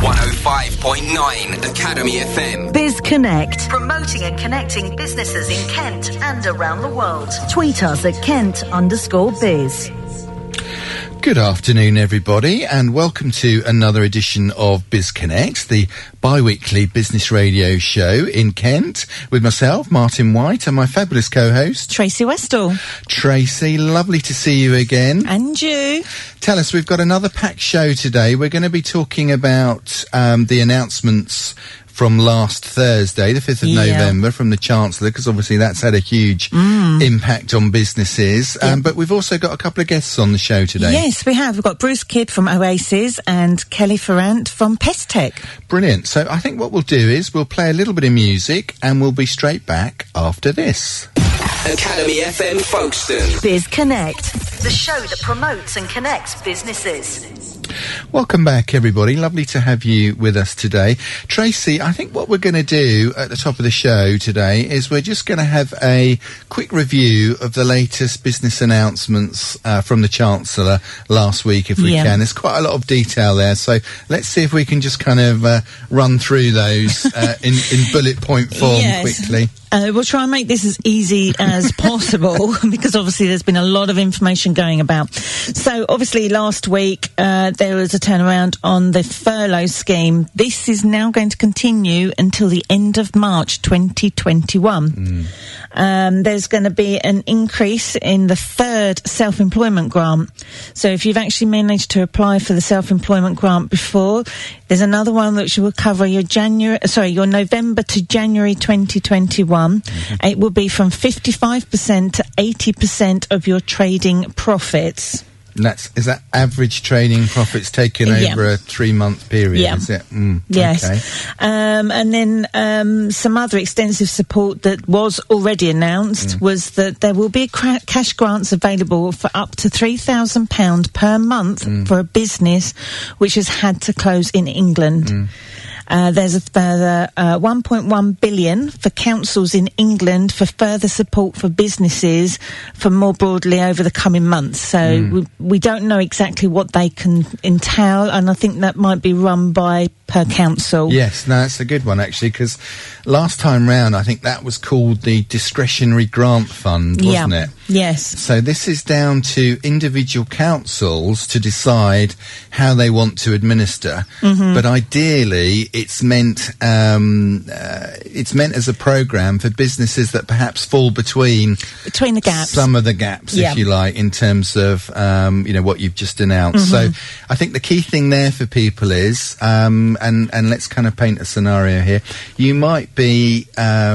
105.9 Academy FM. Biz Connect. Promoting and connecting businesses in Kent and around the world. Tweet us at Kent_biz. Good afternoon, everybody, and welcome to another edition of Biz Connect, the bi-weekly business radio show in Kent, with myself, Martin White, and my fabulous co-host, Tracy Westall. Tracy, lovely to see you again. And you. Tell us, we've got another packed show today. We're going to be talking about the announcements from last Thursday, the 5th of November, from the Chancellor, because obviously that's had a huge impact on businesses. But we've also got a couple of guests on the show today. Yes, we have. We've got Bruce Kidd from Oasis and Kelly Ferrant from Pestec. Brilliant. So I think what we'll do is we'll play a little bit of music and we'll be straight back after this. Academy FM Folkestone. Biz Connect. The show that promotes and connects businesses. Welcome back, everybody. Lovely to have you with us today. Tracy, I think what we're going to do at the top of the show today is we're just going to have a quick review of the latest business announcements from the Chancellor last week, if we can. There's quite a lot of detail there, so let's see if we can just kind of run through those in bullet point form quickly. We'll try and make this as easy as possible because obviously there's been a lot of information going about. So obviously last week there was a turnaround on the furlough scheme. This is now going to continue until the end of March 2021. There's going to be an increase in the third self-employment grant. So if you've actually managed to apply for the self-employment grant before, there's another one which will cover your November to January 2021. It will be from 55% to 80% of your trading profits. Is that average trading profits taken over a 3-month period? Is it? Yes. Okay. And then some other extensive support that was already announced was that there will be cash grants available for up to £3,000 per month for a business which has had to close in England. There's a further 1.1 billion for councils in England for further support for businesses for more broadly over the coming months. So we don't know exactly what they can entail, and I think that might be run by per council. Yes, no, that's a good one actually, because last time round I think that was called the discretionary grant fund, wasn't it? Yes. So this is down to individual councils to decide how they want to administer, but ideally it's meant as a programme for businesses that perhaps fall between the gaps, some of the gaps, if you like, in terms of what you've just announced. So I think the key thing there for people is, and let's kind of paint a scenario here. You might be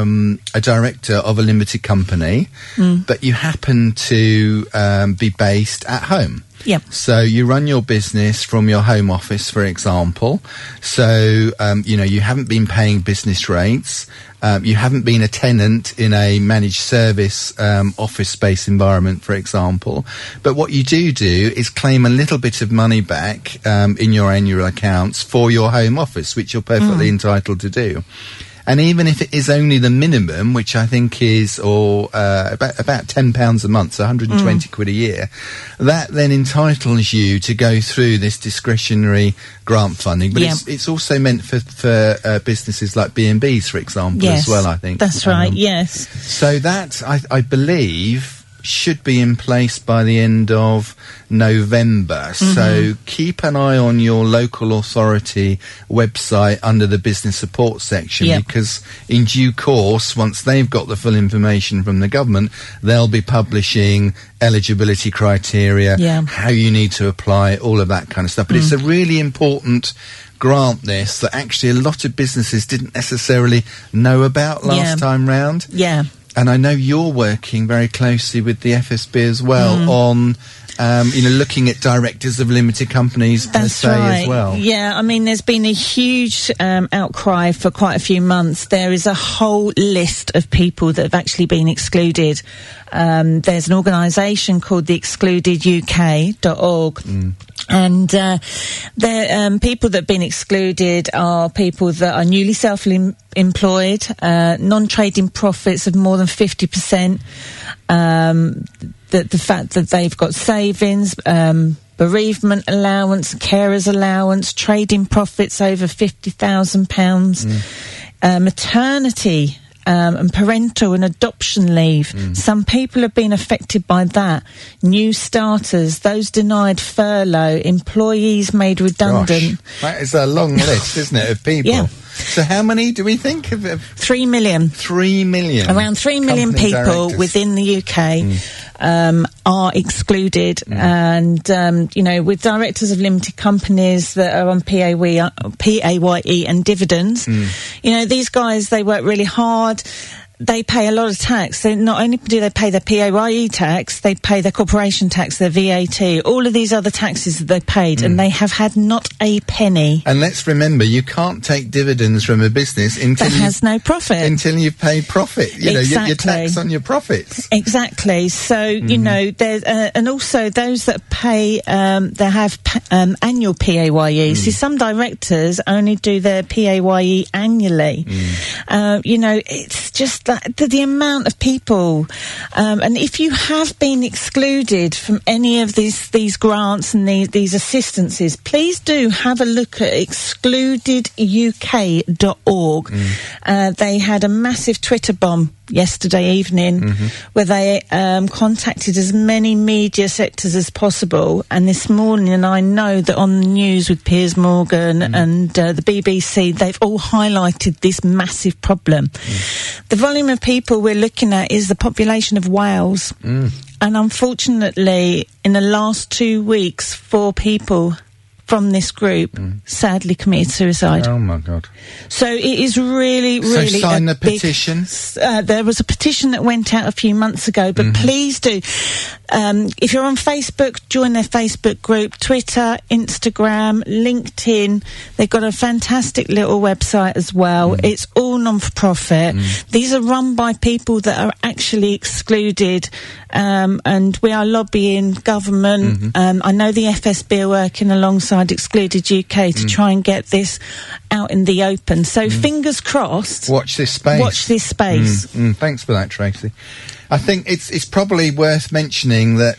a director of a limited company, but you happen to be based at home. Yep. So you run your business from your home office, for example. So, you haven't been paying business rates. You haven't been a tenant in a managed service office space environment, for example. But what you do is claim a little bit of money back in your annual accounts for your home office, which you're perfectly entitled to do. And even if it is only the minimum, which I think is about £10 a month, so 120 quid a year, that then entitles you to go through this discretionary grant funding. But it's also meant for businesses like B&Bs, for example, as well, I think. That's right, yes. So that, I believe, should be in place by the end of November. So keep an eye on your local authority website under the business support section, because in due course, once they've got the full information from the government, they'll be publishing eligibility criteria, how you need to apply, all of that kind of stuff. But it's a really important grant, this, that actually a lot of businesses didn't necessarily know about last time round. Yeah. And I know you're working very closely with the FSB as well on, looking at directors of limited companies per se as well. Yeah, I mean, there's been a huge outcry for quite a few months. There is a whole list of people that have actually been excluded. There's an organisation called the excludeduk.org. And the people that have been excluded are people that are newly self-employed, non-trading profits of more than 50%, the fact that they've got savings, bereavement allowance, carers allowance, trading profits over £50,000, maternity and parental and adoption leave. Some people have been affected by that. New starters, those denied furlough, employees made redundant. Gosh, that is a long list, isn't it, of people? Yeah. So how many do we think of? 3 million. 3 million. Around 3 million company people directors within the UK are excluded. And, with directors of limited companies that are on PAYE and dividends, these guys, they work really hard. They pay a lot of tax. They not only do they pay their PAYE tax, they pay their corporation tax, their VAT, all of these other taxes that they paid, and they have had not a penny. And let's remember, you can't take dividends from a business that has no profit. Until you've paid profit. Exactly. Your tax on your profits. Exactly. So, there's, and also those that pay, they have annual PAYE. See, some directors only do their PAYE annually. It's just that the amount of people, and if you have been excluded from any of these grants and these assistances, please do have a look at excludeduk.org. They had a massive Twitter bomb yesterday evening where they contacted as many media sectors as possible, and this morning I know that on the news with Piers Morgan and the BBC, they've all highlighted this massive problem. The volume of people we're looking at is the population of Wales, and unfortunately in the last 2 weeks 4 people from this group sadly committed suicide. Oh my God. So it is really So sign the petition. There was a petition that went out a few months ago, but please do. If you're on Facebook, join their Facebook group, Twitter, Instagram, LinkedIn. They've got a fantastic little website as well. It's all non-for-profit. These are run by people that are actually excluded, and we are lobbying government. I know the FSB are working alongside Excluded UK to try and get this out in the open. So fingers crossed. Watch this space. Watch this space. Thanks for that, Tracy. I think it's probably worth mentioning that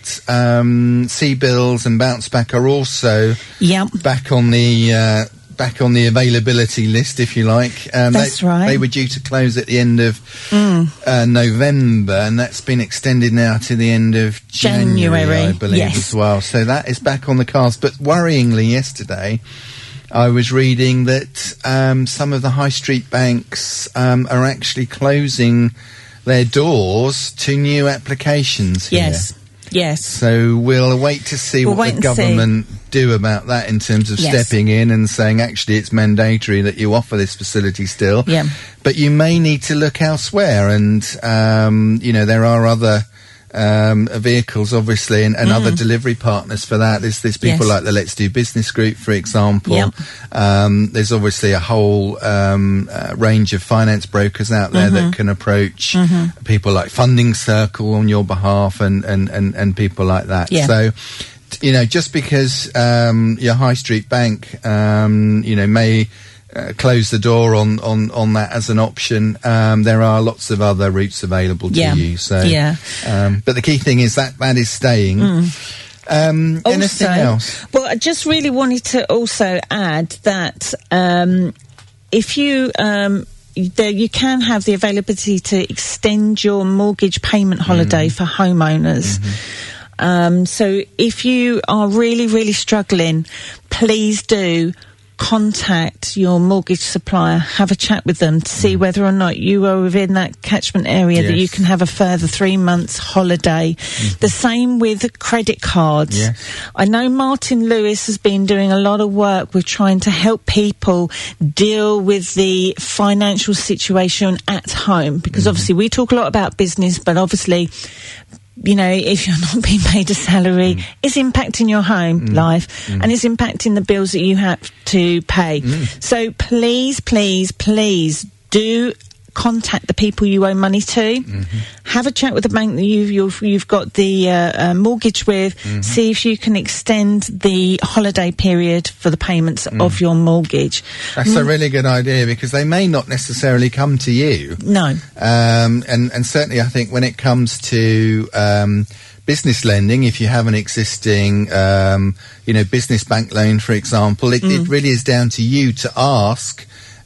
CBILS and Bounce Back are also back on the availability list, if you like. That's right. They were due to close at the end of November, and that's been extended now to the end of January, I believe, as well. So that is back on the cards. But worryingly, yesterday, I was reading that some of the high street banks are actually closing their doors to new applications here. Yes. So we'll wait to see what the government do about that in terms of stepping in and saying, actually, it's mandatory that you offer this facility still. Yeah. But you may need to look elsewhere. And, there are other vehicles, obviously, and other delivery partners for that. There's people like the Let's Do Business Group, for example. There's obviously a whole range of finance brokers out there that can approach people like Funding Circle on your behalf and people like that. So, just because your high street bank, may close the door on that as an option, there are lots of other routes available to you. So, but the key thing is that is staying. Anything else? Well, I just really wanted to also add that if you you can have the availability to extend your mortgage payment holiday for homeowners. So if you are really, really struggling, please do contact your mortgage supplier, have a chat with them to see whether or not you are within that catchment area that you can have a further 3 months holiday. The same with credit cards. I know Martin Lewis has been doing a lot of work with trying to help people deal with the financial situation at home, because obviously we talk a lot about business, but obviously if you're not being paid a salary, it's impacting your home life and it's impacting the bills that you have to pay. So please, please, please do contact the people you owe money to. Have a chat with the bank that you've got the mortgage with. See if you can extend the holiday period for the payments of your mortgage. That's a really good idea, because they may not necessarily come to you. No. And certainly I think when it comes to business lending, if you have an existing business bank loan, for example, it really is down to you to ask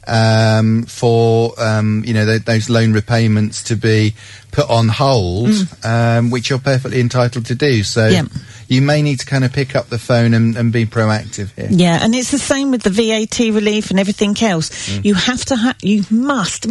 for those loan repayments to be put on hold, which you're perfectly entitled to do. So you may need to kind of pick up the phone and be proactive here. Yeah, and it's the same with the VAT relief and everything else. You have to you must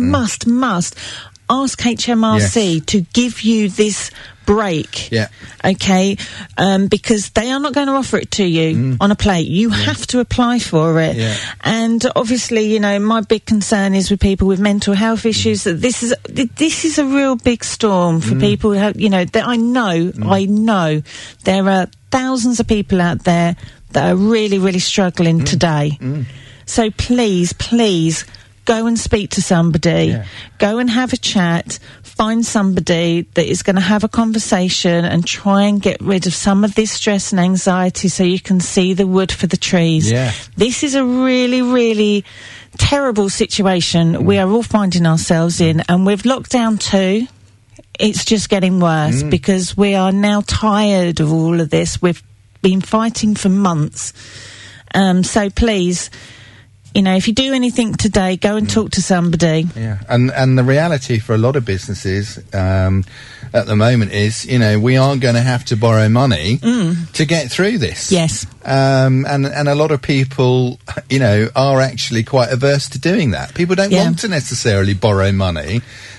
ask HMRC to give you this break. Yeah. Okay, because they are not going to offer it to you on a plate. You have to apply for it. Yeah. And obviously, my big concern is with people with mental health issues, that this is a real big storm for people who have, that I know there are thousands of people out there that are really, really struggling today. So please go and speak to somebody, go and have a chat, find somebody that is going to have a conversation and try and get rid of some of this stress and anxiety so you can see the wood for the trees. Yeah. This is a really, really terrible situation we are all finding ourselves in, and with lockdown 2, it's just getting worse because we are now tired of all of this. We've been fighting for months. So please, if you do anything today, go and talk to somebody. Yeah, and the reality for a lot of businesses at the moment is, we are going to have to borrow money to get through this. Yes. And a lot of people, are actually quite averse to doing that. People don't want to necessarily borrow money,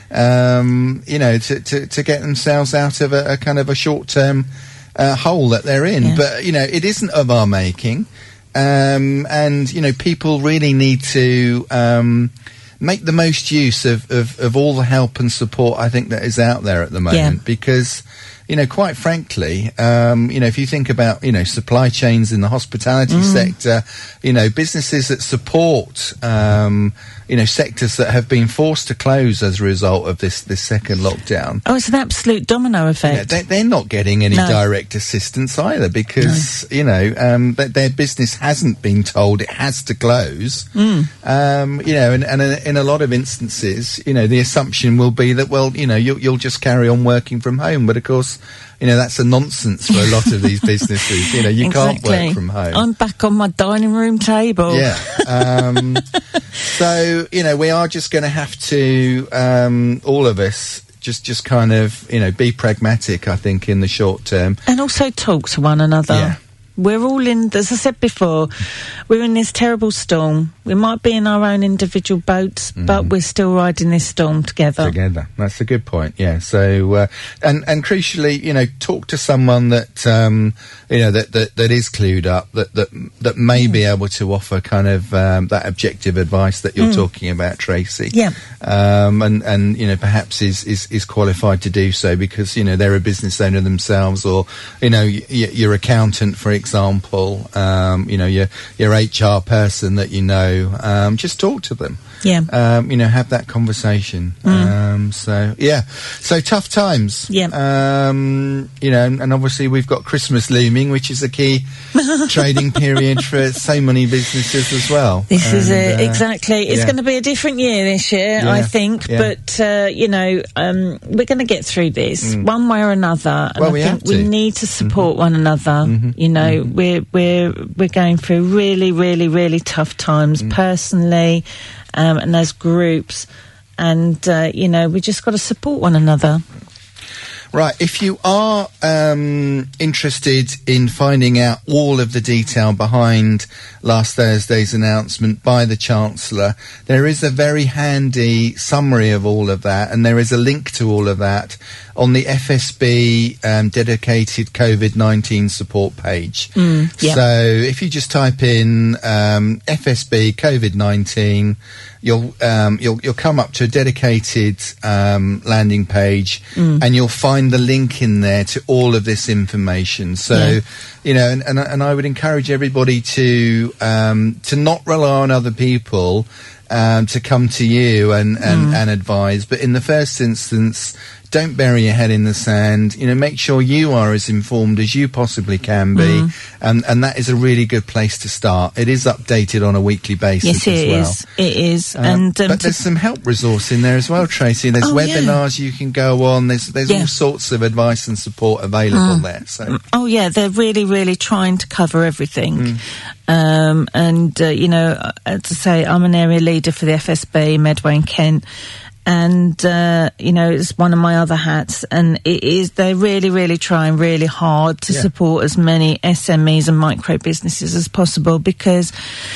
to get themselves out of a kind of a short-term hole that they're in. Yeah. But, it isn't of our making. And people really need to make the most use of all the help and support I think that is out there at the moment, because quite frankly, if you think about supply chains in the hospitality sector, businesses that support sectors that have been forced to close as a result of this second lockdown. Oh, it's an absolute domino effect. They're not getting any direct assistance either, because their business hasn't been told it has to close. And in a lot of instances, the assumption will be that, well, you'll just carry on working from home, but of course, that's a nonsense for a lot of these businesses. You can't work from home. I'm back on my dining room table. Yeah. So, we are just going to have to, all of us, just kind of, be pragmatic, I think, in the short term. And also talk to one another. Yeah. We're all in, as I said before, we're in this terrible storm. We might be in our own individual boats, but we're still riding this storm together. That's a good point, yeah. So, and crucially, talk to someone that, that is clued up, that may be able to offer kind of, that objective advice that you're talking about, Tracy. Yeah. And perhaps is qualified to do so because, they're a business owner themselves, or, your accountant, for example, your HR person that just talk to them. Yeah. Have that conversation. So tough times. Yeah. And obviously we've got Christmas looming, which is a key trading period for so many businesses as well. This is it, exactly. It's going to be a different year this year, I think, but, we're going to get through this one way or another. And I think we need to support one another. We're going through really, really, really tough times personally, and as groups, and we just got to support one another. Right, if you are interested in finding out all of the detail behind last Thursday's announcement by the Chancellor, there is a very handy summary of all of that, and there is a link to all of that on the FSB dedicated COVID-19 support page. Yep. So if you just type in FSB COVID-19, you'll come up to a dedicated landing page, and you'll find the link in there to all of this information. So, and I would encourage everybody to not rely on other people to come to you and advise, but in the first instance, don't bury your head in the sand. Make sure you are as informed as you possibly can be, and that is a really good place to start. It is updated on a weekly basis as well. It is. But there's some help resource in there as well, Tracy. There's webinars you can go on. There's all sorts of advice and support available there. So they're really, really trying to cover everything. As I say, I'm an area leader for the FSB Medway in Kent. And, it's one of my other hats, and they're really, really trying really hard to support as many SMEs and micro businesses as possible, because,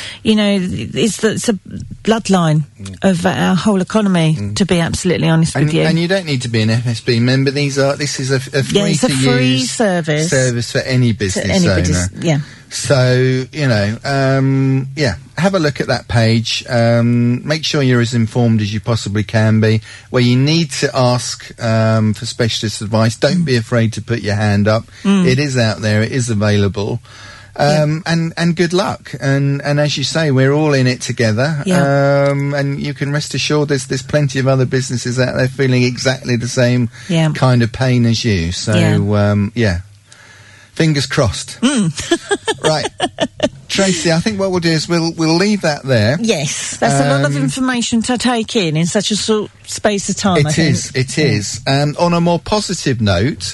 it's a bloodline of our whole economy, to be absolutely honest with you. And you don't need to be an FSB member. This is a free it's a free service for any business owner. So, have a look at that page. Make sure you're as informed as you possibly can be. Where you need to ask for specialist advice, don't be afraid to put your hand up. It is out there. It is available. And good luck. And as you say, we're all in it together. And you can rest assured there's plenty of other businesses out there feeling exactly the same kind of pain as you. So, fingers crossed. Right. Tracy, I think what we'll do is we'll leave that there. Yes, that's a lot of information to take in such a short space of time. It is. On a more positive note,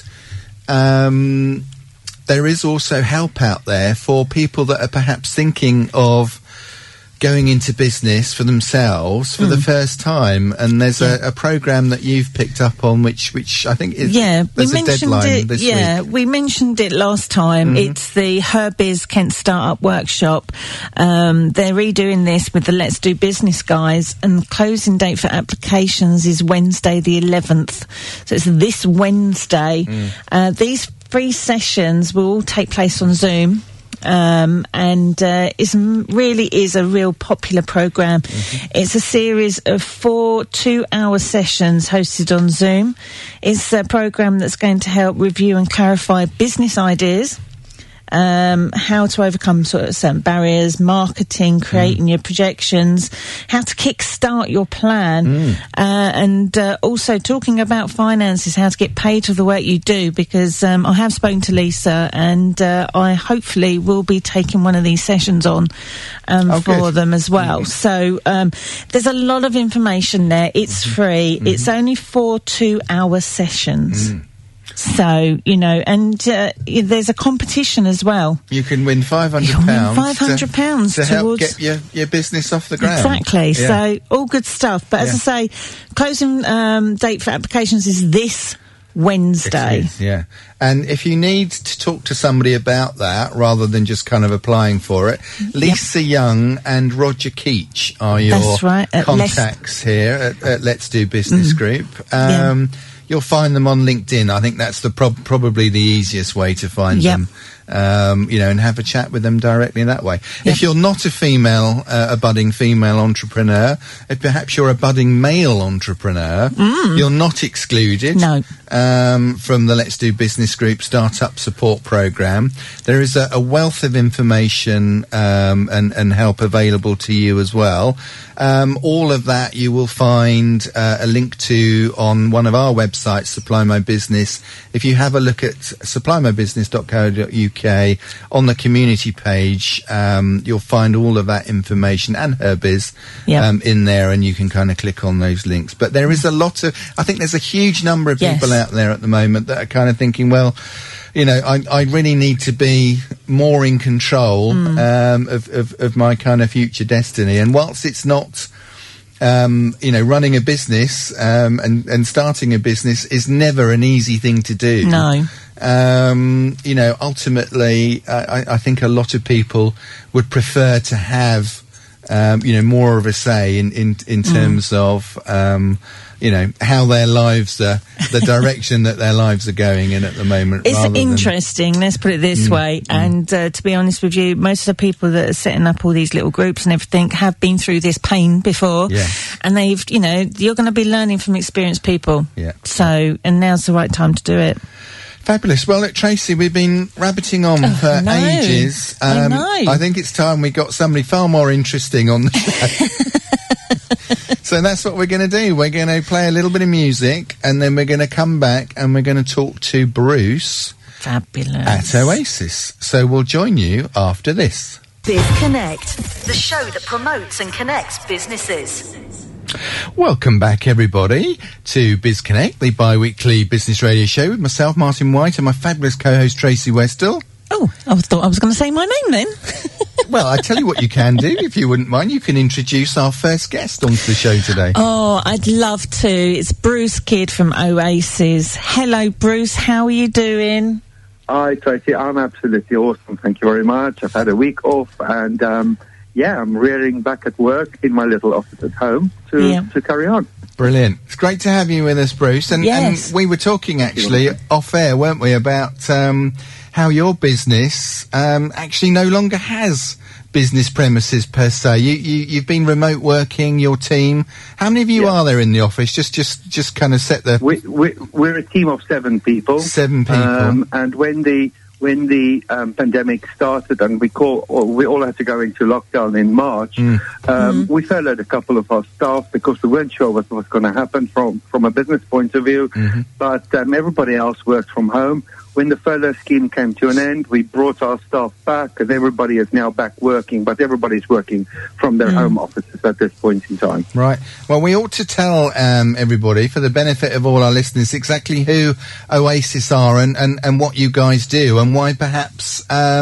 there is also help out there for people that are perhaps thinking of going into business for themselves for the first time, and there's a program that you've picked up on which I think is there's a deadline this week. We mentioned it last time. It's the Her Biz Kent Startup Workshop. They're redoing this with the Let's Do Business guys, and the closing date for applications is Wednesday the 11th, so it's this Wednesday. These free sessions will all take place on Zoom. It really is a real popular program. It's a series of 4 2-hour sessions hosted on Zoom. It's a program that's going to help review and clarify business ideas, how to overcome certain barriers, marketing, creating your projections, how to kickstart your plan, and also talking about finances, how to get paid for the work you do, because I have spoken to Lisa, and I hopefully will be taking one of these sessions on for them as well. So there's a lot of information there. It's free. It's only 4 2-hour sessions. So, there's a competition as well. You can win £500. £500 to help get your business off the ground. Exactly. Yeah. So, all good stuff. But as I say, closing date for applications is this Wednesday. It is, and if you need to talk to somebody about that, rather than just kind of applying for it, Lisa Young and Roger Keach are your contacts here at Let's Do Business Group. You'll find them on LinkedIn. I think that's probably the easiest way to find them. And have a chat with them directly that way. If you're not a budding female entrepreneur, if perhaps you're a budding male entrepreneur, you're not excluded from the Let's Do Business Group Startup Support Program. There is a wealth of information and help available to you as well. All of that you will find a link to on one of our websites, Supply My Business. If you have a look at supplyMyBusiness.co.uk on the community page, you'll find all of that information and Her Biz in there, and you can kind of click on those links. But there is I think there's a huge number of people out there at the moment that are kind of thinking, well, I really need to be more in control of my kind of future destiny. And whilst it's not, running a business and starting a business is never an easy thing to do. No. Ultimately, I think a lot of people would prefer to have more of a say in terms of, how their lives are, the direction that their lives are going in at the moment. It's interesting, let's put it this way. And to be honest with you, most of the people that are setting up all these little groups and everything have been through this pain before. Yeah. And they've, you're going to be learning from experienced people. Yeah. So, and now's the right time to do it. Fabulous. Well, look, Tracy, we've been rabbiting on for ages. I know. I think it's time we got somebody far more interesting on the show. So that's what we're going to do. We're going to play a little bit of music, and then we're going to come back and we're going to talk to Bruce. Fabulous. At Oasis. So we'll join you after this. BizConnect, the show that promotes and connects businesses. Welcome back, everybody, to BizConnect, the bi-weekly business radio show with myself, Martin White, and my fabulous co-host, Tracy Westall. Oh, I thought I was going to say my name then. Well, I tell you what you can do, if you wouldn't mind. You can introduce our first guest onto the show today. Oh, I'd love to. It's Bruce Kidd from Oasis. Hello, Bruce. How are you doing? Hi, Tracy. I'm absolutely awesome. Thank you very much. I've had a week off, and I'm rearing back at work in my little office at home to carry on. Brilliant. It's great to have you with us, Bruce. And, yes. and we were talking actually off air, weren't we, about how your business actually no longer has business premises per se. You've been remote working, your team. How many of you are there in the office? Just kind of set the... We're a team of 7 people. 7 people. And when the pandemic started and we all had to go into lockdown in March, we furloughed a couple of our staff because we weren't sure what was going to happen from a business point of view. But everybody else worked from home. When the furlough scheme came to an end, we brought our staff back, and everybody is now back working, but everybody's working from their home offices at this point in time. Right. Well, we ought to tell everybody, for the benefit of all our listeners, exactly who Oasis are and what you guys do, and why perhaps,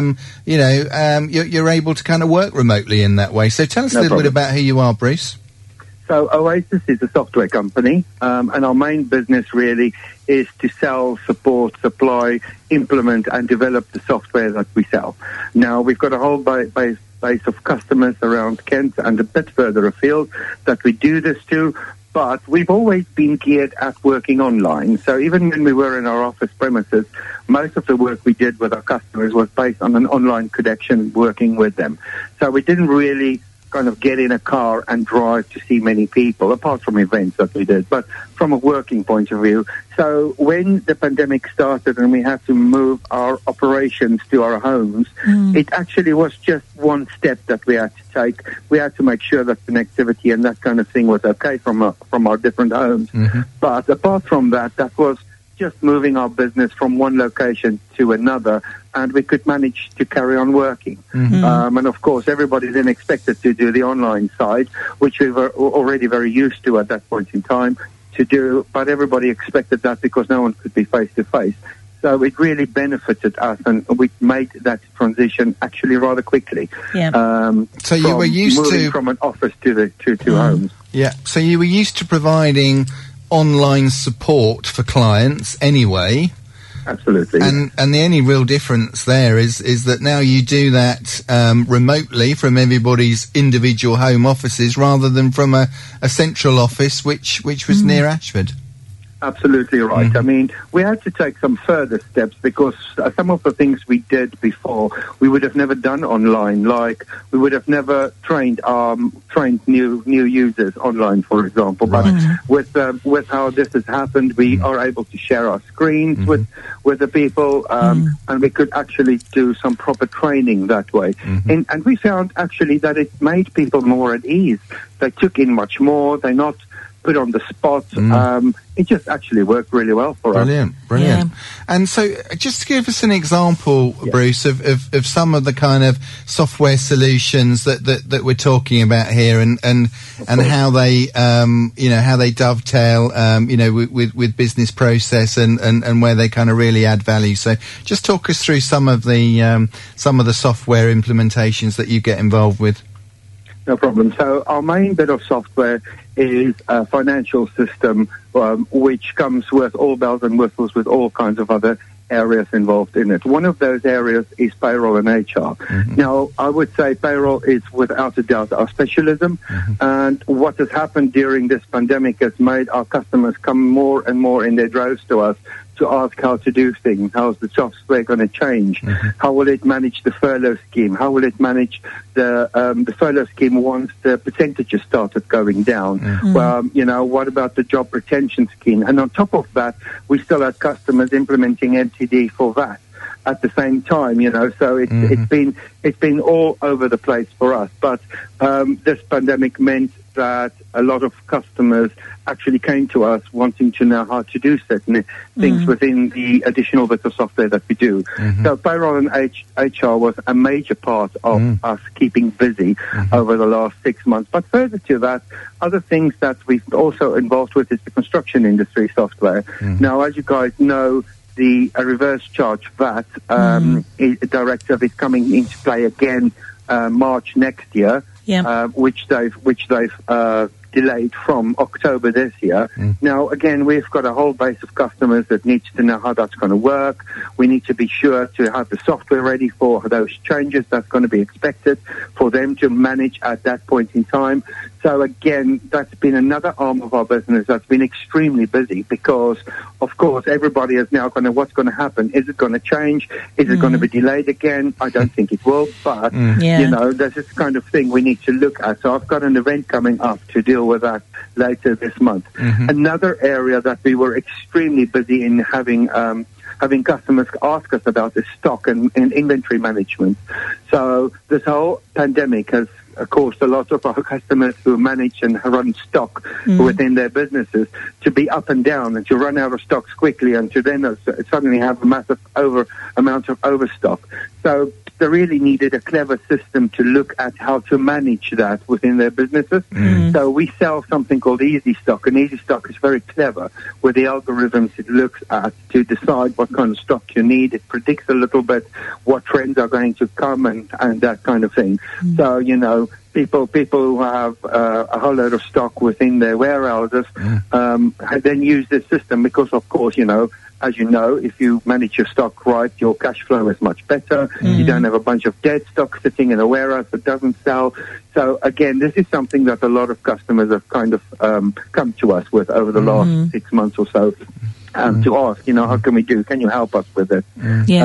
you're able to kind of work remotely in that way. So tell us a little bit about who you are, Bruce. So Oasis is a software company, and our main business really is to sell, support, supply, implement, and develop the software that we sell. Now, we've got a whole base of customers around Kent and a bit further afield that we do this to, but we've always been geared at working online. So even when we were in our office premises, most of the work we did with our customers was based on an online connection, working with them. So we didn't really kind of get in a car and drive to see many people, apart from events that we did, but from a working point of view. So when the pandemic started and we had to move our operations to our homes, it actually was just one step that we had to take. We had to make sure that connectivity and that kind of thing was okay from our different homes. But apart from that, that was just moving our business from one location to another, and we could manage to carry on working. And of course, everybody then expected to do the online side, which we were already very used to at that point in time to do, but everybody expected that because no one could be face-to-face. So it really benefited us, and we made that transition actually rather quickly. So you were used moving from an office to homes. Yeah, so you were used to providing online support for clients anyway. Absolutely. And the only real difference there is that now you do that remotely from everybody's individual home offices rather than from a central office which was near Ashford. Absolutely right. I mean, we had to take some further steps because some of the things we did before we would have never done online. Like we would have never trained new users online, for example. But with how this has happened, we are able to share our screens with the people, and we could actually do some proper training that way. And we found actually that it made people more at ease. They took in much more. They're not put on the spot. It just actually worked really well for us. Brilliant. And so just to give us an example, Bruce, of some of the kind of software solutions that we're talking about here and how they how they dovetail with business process and where they kind of really add value. So just talk us through some of the software implementations that you get involved with. No problem. So our main bit of software is a financial system which comes with all bells and whistles with all kinds of other areas involved in it. One of those areas is payroll and HR. Now, I would say payroll is without a doubt our specialism, and what has happened during this pandemic has made our customers come more and more in their droves to us to ask how to do things. How's the software going to change? How will it manage the furlough scheme? How will it manage the furlough scheme once the percentages started going down? Well, you know, what about the job retention scheme? And on top of that, we still have customers implementing MTD for that at the same time, you know, so it's been all over the place for us. But this pandemic meant that a lot of customers actually came to us wanting to know how to do certain things within the additional bits of software that we do. So payroll and HR was a major part of us keeping busy over the last 6 months. But further to that, other things that we've also involved with is the construction industry software. Now, as you guys know, the reverse charge VAT directive is coming into play again March next year, which they've delayed from October this year. Now, again, we've got a whole base of customers that needs to know how that's going to work. We need to be sure to have the software ready for those changes that's going to be expected for them to manage at that point in time. So again, that's been another arm of our business that's been extremely busy because, of course, everybody is now going to, what's going to happen? Is it going to change? Is it going to be delayed again? I don't think it will, but, you know, there's this kind of thing we need to look at. So I've got an event coming up to deal with that later this month. Another area that we were extremely busy in having customers ask us about is stock and inventory management. So this whole pandemic has caused a lot of our customers who manage and run stock within their businesses to be up and down and to run out of stocks quickly and to then suddenly have a massive amount of overstock. So they really needed a clever system to look at how to manage that within their businesses. So we sell something called Easy Stock, and Easy Stock is very clever with the algorithms it looks at to decide what kind of stock you need. It predicts a little bit what trends are going to come and that kind of thing. So, you know, people who have a whole load of stock within their warehouses then use this system because, of course, you know, as you know, if you manage your stock right, your cash flow is much better. You don't have a bunch of dead stock sitting in a warehouse that doesn't sell. So, again, this is something that a lot of customers have kind of come to us with over the last 6 months or so to ask, you know, how can we do? Can you help us with it?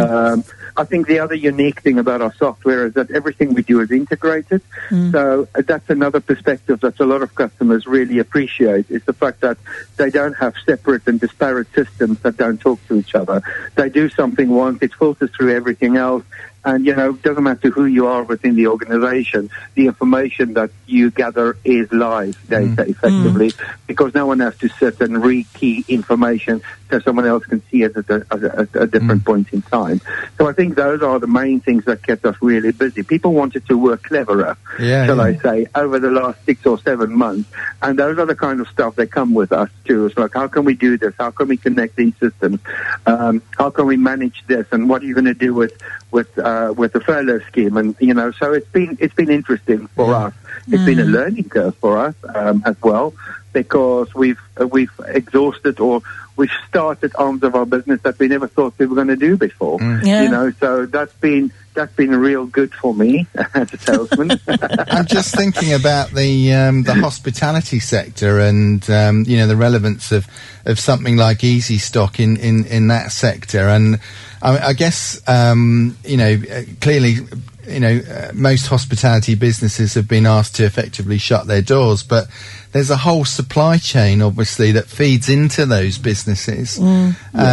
I think the other unique thing about our software is that everything we do is integrated. So that's another perspective that a lot of customers really appreciate, is the fact that they don't have separate and disparate systems that don't talk to each other. They do something once, it filters through everything else. And, you know, it doesn't matter who you are within the organization, the information that you gather is live data, effectively, because no one has to sit and re-key information so someone else can see it at a different point in time. So I think those are the main things that kept us really busy. People wanted to work cleverer, shall I say, over the last 6 or 7 months. And those are the kind of stuff that come with us, too. It's like, how can we do this? How can we connect these systems? How can we manage this? And what are you going to do with the furlough scheme? And, you know, so it's been interesting for us. It's been a learning curve for us as well, because we've exhausted or we've started arms of our business that we never thought we were going to do before. You know, so that's been real good for me as a salesman. I'm just thinking about the hospitality sector and you know, the relevance of something like Easy Stock in that sector. And I guess you know, clearly, you know, most hospitality businesses have been asked to effectively shut their doors, but there's a whole supply chain, obviously, that feeds into those businesses. And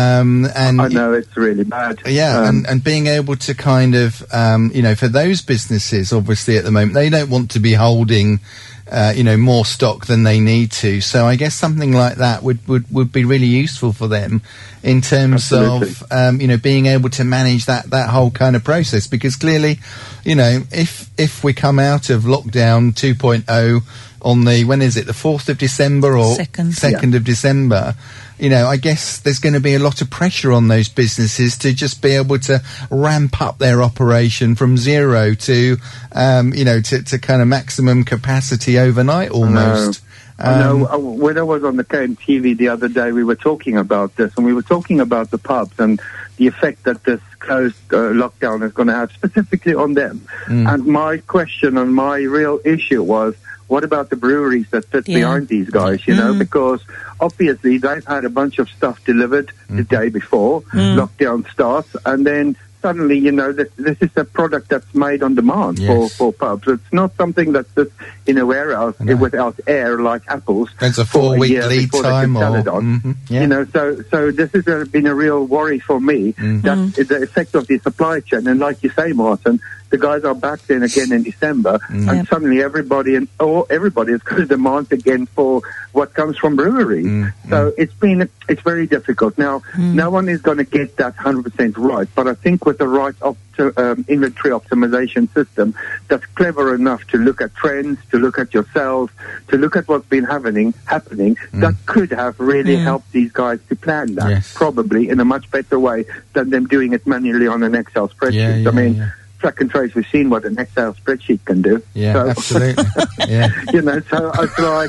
I know it's really bad. And being able to kind of, you know, for those businesses, obviously, at the moment, they don't want to be holding, you know, more stock than they need to. So I guess something like that would be really useful for them in terms of, you know, being able to manage that whole kind of process. Because clearly, you know, if we come out of lockdown 2.0 on the, when is it, the 4th of December or 2nd of December, you know, I guess there's going to be a lot of pressure on those businesses to just be able to ramp up their operation from zero to, you know, to kind of maximum capacity overnight almost. I know when I was on the KMTV the other day, we were talking about this, and we were talking about the pubs and the effect that this closed lockdown is going to have specifically on them. And my question and my real issue was, what about the breweries that sit behind these guys, you know, because obviously they've had a bunch of stuff delivered the day before lockdown starts, and then suddenly, you know, this is a product that's made on demand for pubs. It's not something that's just in a warehouse without air like apples. There's a 4-week lead time. You know, so this has been a real worry for me, that the effect of the supply chain. And like you say, Martin, the guys are back then again in December, and suddenly everybody is going to demand again for what comes from breweries. So it's very difficult. Now, no one is going to get that 100% right, but I think with the right inventory optimization system that's clever enough to look at trends, to look at yourself, to look at what's been happening, that could have really helped these guys to plan that probably in a much better way than them doing it manually on an Excel spreadsheet. I mean, track and trace, we've seen what an Excel spreadsheet can do. Absolutely. You know, so it's like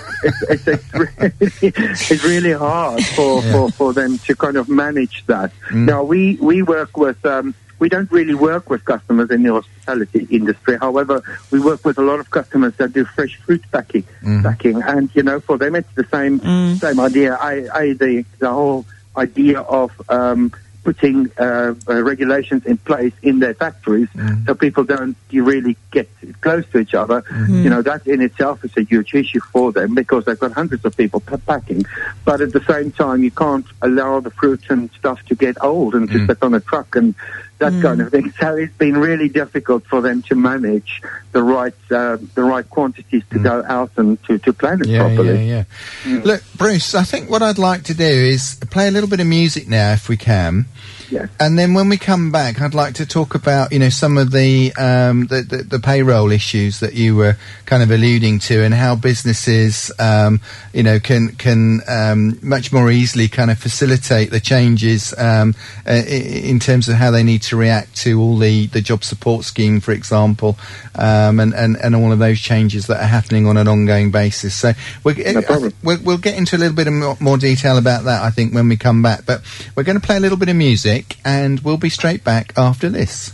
it's really hard for them to kind of manage that. Now we work with we don't really work with customers in the hospitality industry. However, we work with a lot of customers that do fresh fruit packing, and you know, for them it's the same idea. The whole idea of putting regulations in place in their factories so people don't really get close to each other. You know, that in itself is a huge issue for them because they've got hundreds of people packing. But at the same time, you can't allow the fruit and stuff to get old and to sit on a truck and that kind of thing. So it's been really difficult for them to manage the right quantities to go out and to plan it properly. Look, Bruce, I think what I'd like to do is play a little bit of music now, if we can. Yes. And then when we come back, I'd like to talk about, you know, some of the payroll issues that you were kind of alluding to, and how businesses, you know, can much more easily kind of facilitate the changes in terms of how they need to react to all the job support scheme, for example, and all of those changes that are happening on an ongoing basis. So we'll get into a little bit of more detail about that, I think, when we come back. But we're going to play a little bit of music, and we'll be straight back after this.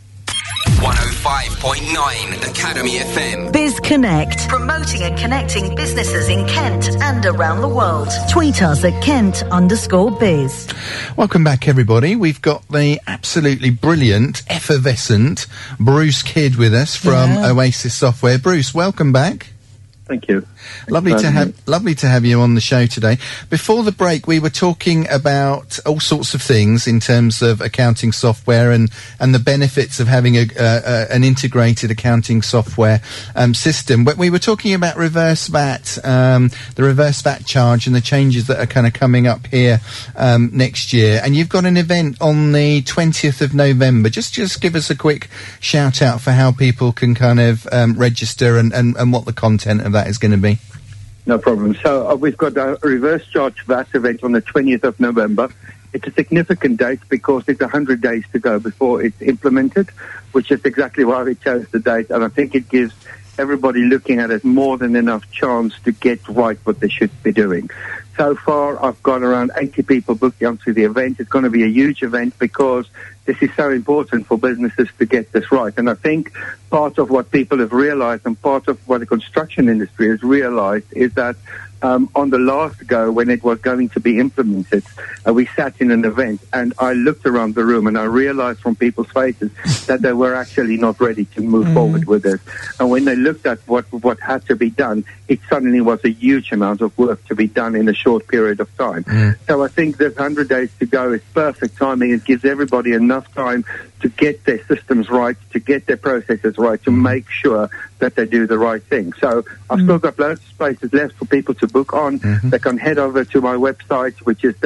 105.9 Academy FM. Biz Connect. Promoting and connecting businesses in Kent and around the world. Tweet us at Kent_biz. Welcome back, everybody. We've got the absolutely brilliant, effervescent Bruce Kidd with us from Oasis Software. Bruce, welcome back. Thank you. Lovely to have you on the show today. Before the break, we were talking about all sorts of things in terms of accounting software and the benefits of having an integrated accounting software system. But we were talking about reverse VAT, the reverse VAT charge, and the changes that are kind of coming up here next year. And you've got an event on the 20th of November. Just give us a quick shout out for how people can kind of register and what the content of that is going to be. No problem. So we've got a reverse charge VAT event on the 20th of November. It's a significant date because it's 100 days to go before it's implemented, which is exactly why we chose the date. And I think it gives everybody looking at it more than enough chance to get right what they should be doing. So far, I've got around 80 people booked onto the event. It's going to be a huge event because this is so important for businesses to get this right. And I think part of what people have realized and part of what the construction industry has realized is that on the last go, when it was going to be implemented, we sat in an event and I looked around the room and I realized from people's faces that they were actually not ready to move forward with it. And when they looked at what had to be done, it suddenly was a huge amount of work to be done in a short period of time. So I think this 100 days to go is perfect timing. It gives everybody enough time to get their systems right, to get their processes right, to make sure that they do the right thing. So I've still got loads of spaces left for people to book on. They can head over to my website, which is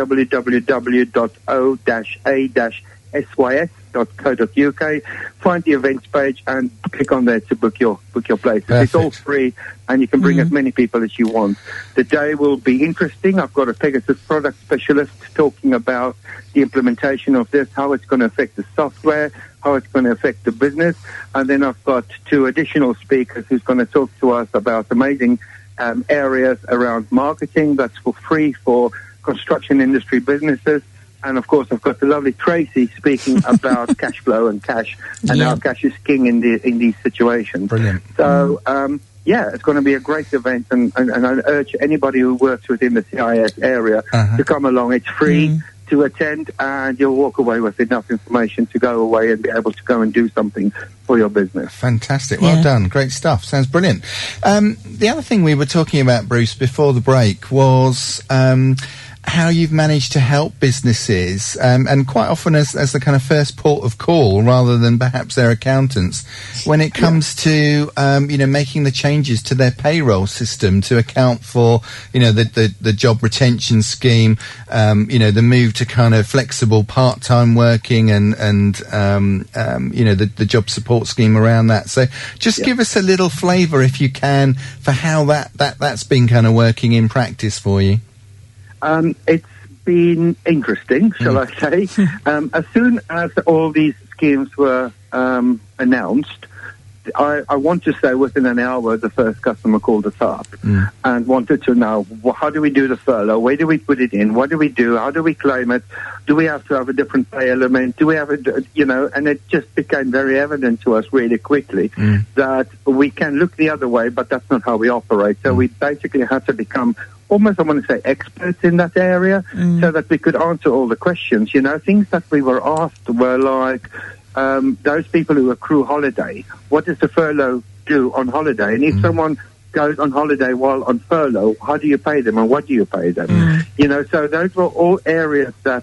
www.o-a-sys.co.uk. Find the events page and click on there to book your places. Perfect. It's all free and you can bring as many people as you want. The day will be interesting. I've got a Pegasus product specialist talking about the implementation of this, how it's going to affect the software, how it's going to affect the business. And then I've got two additional speakers who's going to talk to us about amazing areas around marketing. That's for free for construction industry businesses. And of course, I've got the lovely Tracy speaking about cash flow and cash, and how cash is king in these situations. Brilliant. So, it's going to be a great event, and I urge anybody who works within the CIS area to come along. It's free to attend, and you'll walk away with enough information to go away and be able to go and do something for your business. Fantastic. Well done. Great stuff. Sounds brilliant. The other thing we were talking about, Bruce, before the break was how you've managed to help businesses, and quite often as the kind of first port of call rather than perhaps their accountants, when it comes to making the changes to their payroll system to account for the job retention scheme, the move to kind of flexible part-time working and the job support scheme around that. So just give us a little flavour, if you can, for how that's been kind of working in practice for you. It's been interesting, shall I say. As soon as all these schemes were announced, I want to say within an hour, the first customer called us up and wanted to know, how do we do the furlough? Where do we put it in? What do we do? How do we claim it? Do we have to have a different pay element? Do we have and it just became very evident to us really quickly that we can look the other way, but that's not how we operate. So we basically had to become almost, I want to say, experts in that area so that we could answer all the questions. Things that we were asked were like, those people who accrue holiday, what does the furlough do on holiday? And if someone goes on holiday while on furlough, how do you pay them and what do you pay them? So those were all areas that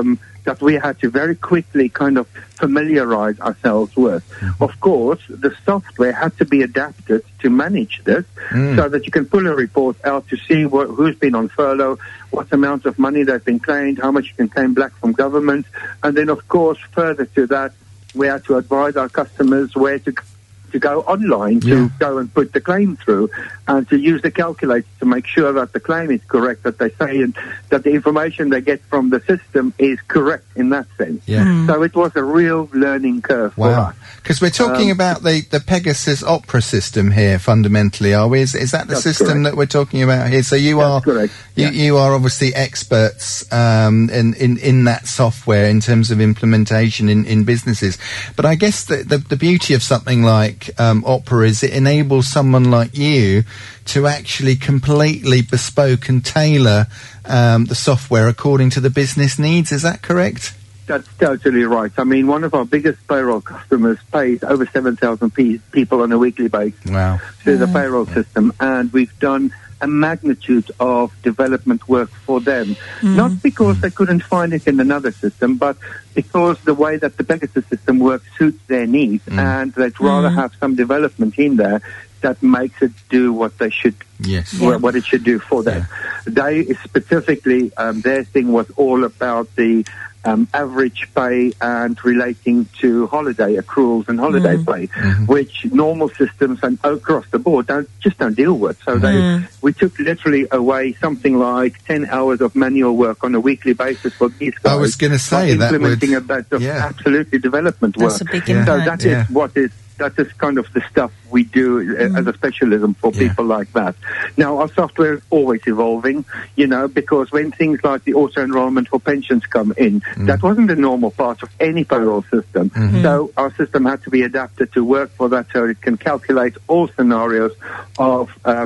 we had to very quickly kind of familiarize ourselves with. Of course, the software had to be adapted to manage this so that you can pull a report out to see who's been on furlough, what amount of money they've been claimed, how much you can claim back from government. And then, of course, further to that, we had to advise our customers where to go online to go and put the claim through, and to use the calculator to make sure that the claim is correct, that they say, and that the information they get from the system is correct in that sense. So it was a real learning curve for us. Because we're talking about the Pegasus Opera system here, fundamentally, are we? Is that the system that we're talking about here? So you are correct. You are obviously experts in that software in terms of implementation in businesses. But I guess the beauty of something like Opera is it enables someone like you to actually completely bespoke and tailor the software according to the business needs. Is that correct? That's totally right. I mean, one of our biggest payroll customers pays over 7,000 people on a weekly basis through the payroll system, and we've done a magnitude of development work for them. Not because they couldn't find it in another system, but because the way that the Pegasus system works suits their needs, and they'd rather have some development in there that makes it do what they should, what it should do for them. They specifically, their thing was all about the average pay and relating to holiday accruals and holiday pay, which normal systems and across the board don't deal with. So we took literally away something like 10 hours of manual work on a weekly basis for these guys. I was going to say that implementing a bit of absolutely development work. That's a big impact. So that is kind of the stuff we do as a specialism for people like that. Now, our software is always evolving, because when things like the auto-enrollment for pensions come in, that wasn't a normal part of any payroll system. So our system had to be adapted to work for that, so it can calculate all scenarios of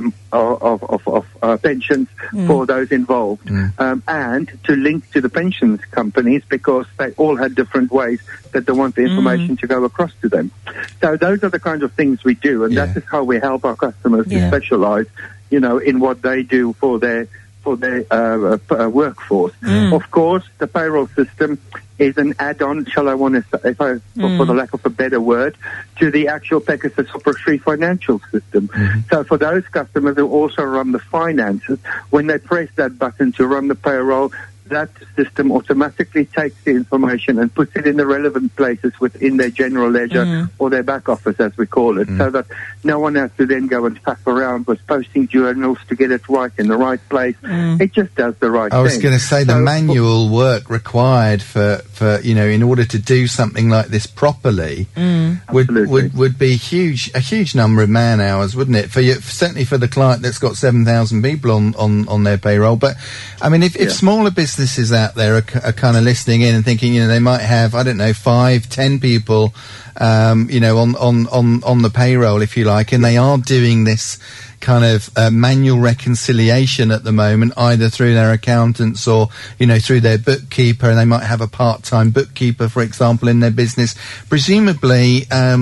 pensions for those involved, and to link to the pensions companies, because they all had different ways that they want the information to go across to them. So those are the kind of things we do, and that is how we help our customers to specialize, in what they do for their workforce. Of course, the payroll system is an add-on, for the lack of a better word, to the actual Pegasus Opera 3 financial system. So for those customers who also run the finances, when they press that button to run the payroll, that system automatically takes the information and puts it in the relevant places within their general ledger or their back office, as we call it, so that no one has to then go and faff around with posting journals to get it right in the right place. It just does the right thing. I was going to say the manual work required for for, in order to do something like this properly, would be a huge number of man hours, wouldn't it? Certainly for the client that's got 7,000 people on their payroll. But I mean, if smaller businesses out there are kind of listening in and thinking, they might have, I don't know, 5-10 people, on the payroll, if you like, and they are doing this kind of manual reconciliation at the moment, either through their accountants or, through their bookkeeper, and they might have a part-time bookkeeper, for example, in their business. Presumably,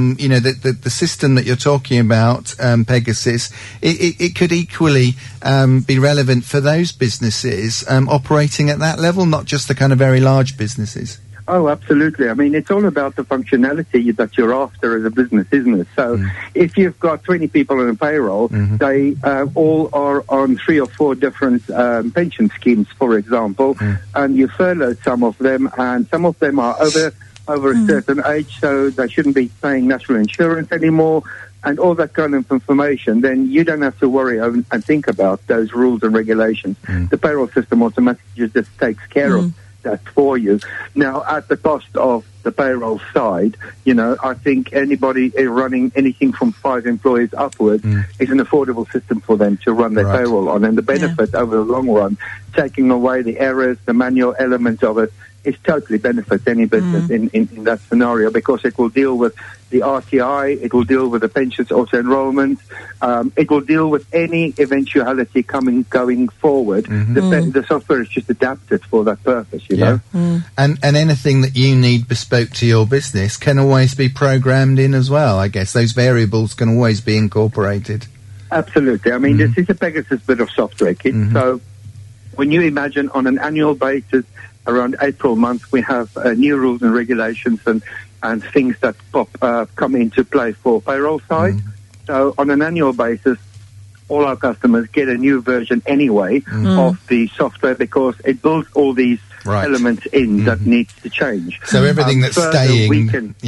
the system that you're talking about, Pegasus, it could equally be relevant for those businesses operating at that level, not just the kind of very large businesses. Oh, absolutely. I mean, it's all about the functionality that you're after as a business, isn't it? So if you've got 20 people on a payroll, they all are on 3 or 4 different pension schemes, for example, and you furloughed some of them, and some of them are over a certain age, so they shouldn't be paying national insurance anymore, and all that kind of information, then you don't have to worry and think about those rules and regulations. The payroll system automatically just takes care of that for you. Now, at the cost of the payroll side, I think anybody running anything from 5 employees upwards is an affordable system for them to run their payroll on. And the benefit over the long run, taking away the errors, the manual element of it, is totally benefits any business in that scenario, because it will deal with the RTI, it will deal with the pensions auto-enrollment, it will deal with any eventuality going forward. The software is just adapted for that purpose, you know. And anything that you need bespoke to your business can always be programmed in as well, I guess. Those variables can always be incorporated. Absolutely. I mean, this is a Pegasus bit of software kit. So when you imagine on an annual basis, around April month, we have new rules and regulations and things that come into play for payroll side. So on an annual basis, all our customers get a new version anyway of the software, because it builds all these elements in that needs to change. So everything that's staying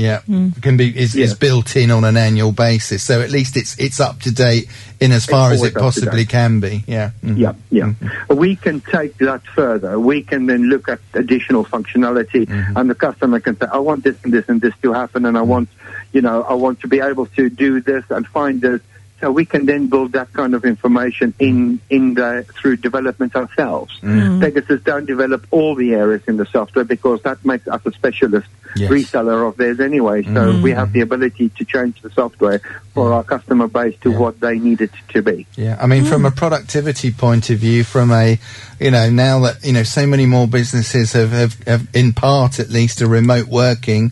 is built in on an annual basis. So at least it's up to date in as far as it possibly can be. We can take that further. We can then look at additional functionality, and the customer can say, I want this and this and this to happen, and I want to be able to do this and find this. So we can then build that kind of information through development ourselves. Pegasus don't develop all the areas in the software, because that makes us a specialist reseller of theirs anyway. So we have the ability to change the software for our customer base to what they need it to be. Yeah, I mean, from a productivity point of view, from a, now that, so many more businesses have in part at least, a remote working,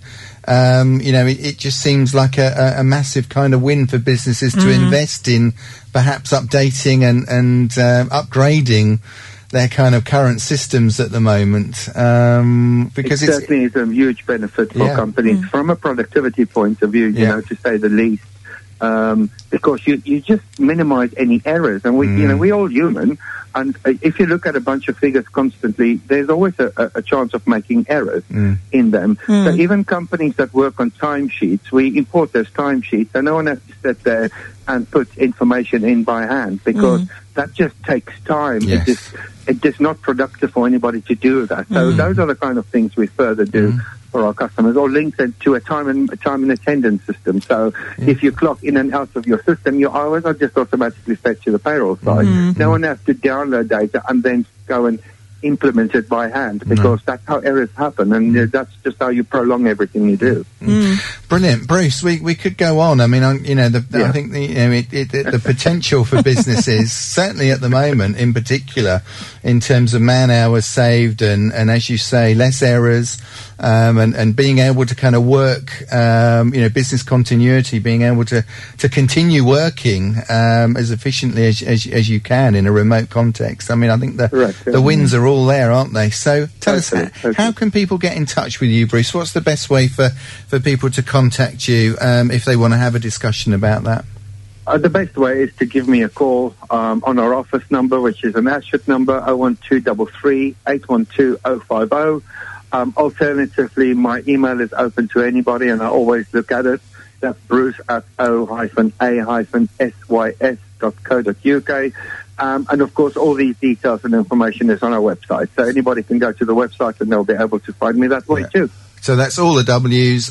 it just seems like a massive kind of win for businesses to invest in perhaps updating and upgrading their kind of current systems at the moment. Because it certainly is a huge benefit for companies from a productivity point of view, to say the least. Because you just minimize any errors, and we all human, and if you look at a bunch of figures constantly, there's always a chance of making errors in them. So even companies that work on timesheets, we import those timesheets, and no one has to sit there and put information in by hand, because that just takes time. It is not productive for anybody to do that. So those are the kind of things we further do for our customers, or link it to a time and attendance system. So if you clock in and out of your system, your hours are just automatically fed to the payroll side. No one has to download data and then go and implement it by hand, because that's how errors happen, and that's just how you prolong everything you do. Brilliant, Bruce. We could go on. I mean, I think the potential for businesses, certainly at the moment, in particular, in terms of man hours saved and as you say, less errors, and being able to kind of work, business continuity, being able to continue working as efficiently as you can in a remote context. I mean, I think the wins are all there, aren't they? So tell us, how can people get in touch with you, Bruce? What's the best way for people to contact you if they want to have a discussion about that? The best way is to give me a call on our office number, which is an Ashford number, 01233 812 050. Alternatively, my email is open to anybody, and I always look at it. That's bruce@o-a-sys.co.uk. And of course, all these details and information is on our website. So anybody can go to the website and they'll be able to find me that way too. So that's all the W's,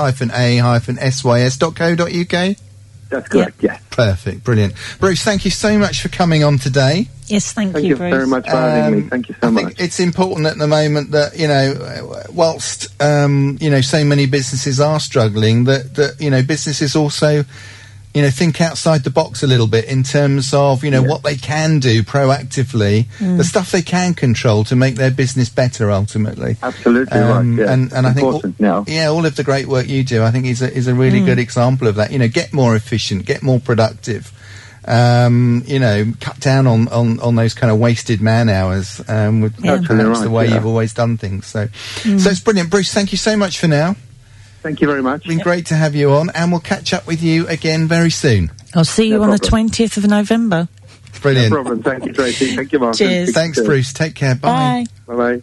o-a-sys.co.uk? That's correct, yes. Perfect, brilliant. Bruce, thank you so much for coming on today. Yes, thank you, Bruce. Thank you very much for having me. Thank you so much. I think it's important at the moment that, whilst, so many businesses are struggling, that businesses also, think outside the box a little bit in terms of, what they can do proactively, the stuff they can control to make their business better ultimately. Absolutely right. Yeah. And I think all of the great work you do, I think is a really good example of that. Get more efficient, get more productive. Cut down on those kind of wasted man hours. That's the way you've always done things. So it's brilliant, Bruce. Thank you so much for now. Thank you very much. It's been great to have you on, and we'll catch up with you again very soon. I'll see you on the 20th of November. Brilliant. No problem. Thank you, Tracy. Thank you, Martin. Cheers. Thanks, Bruce. Take care. Bye. Bye-bye.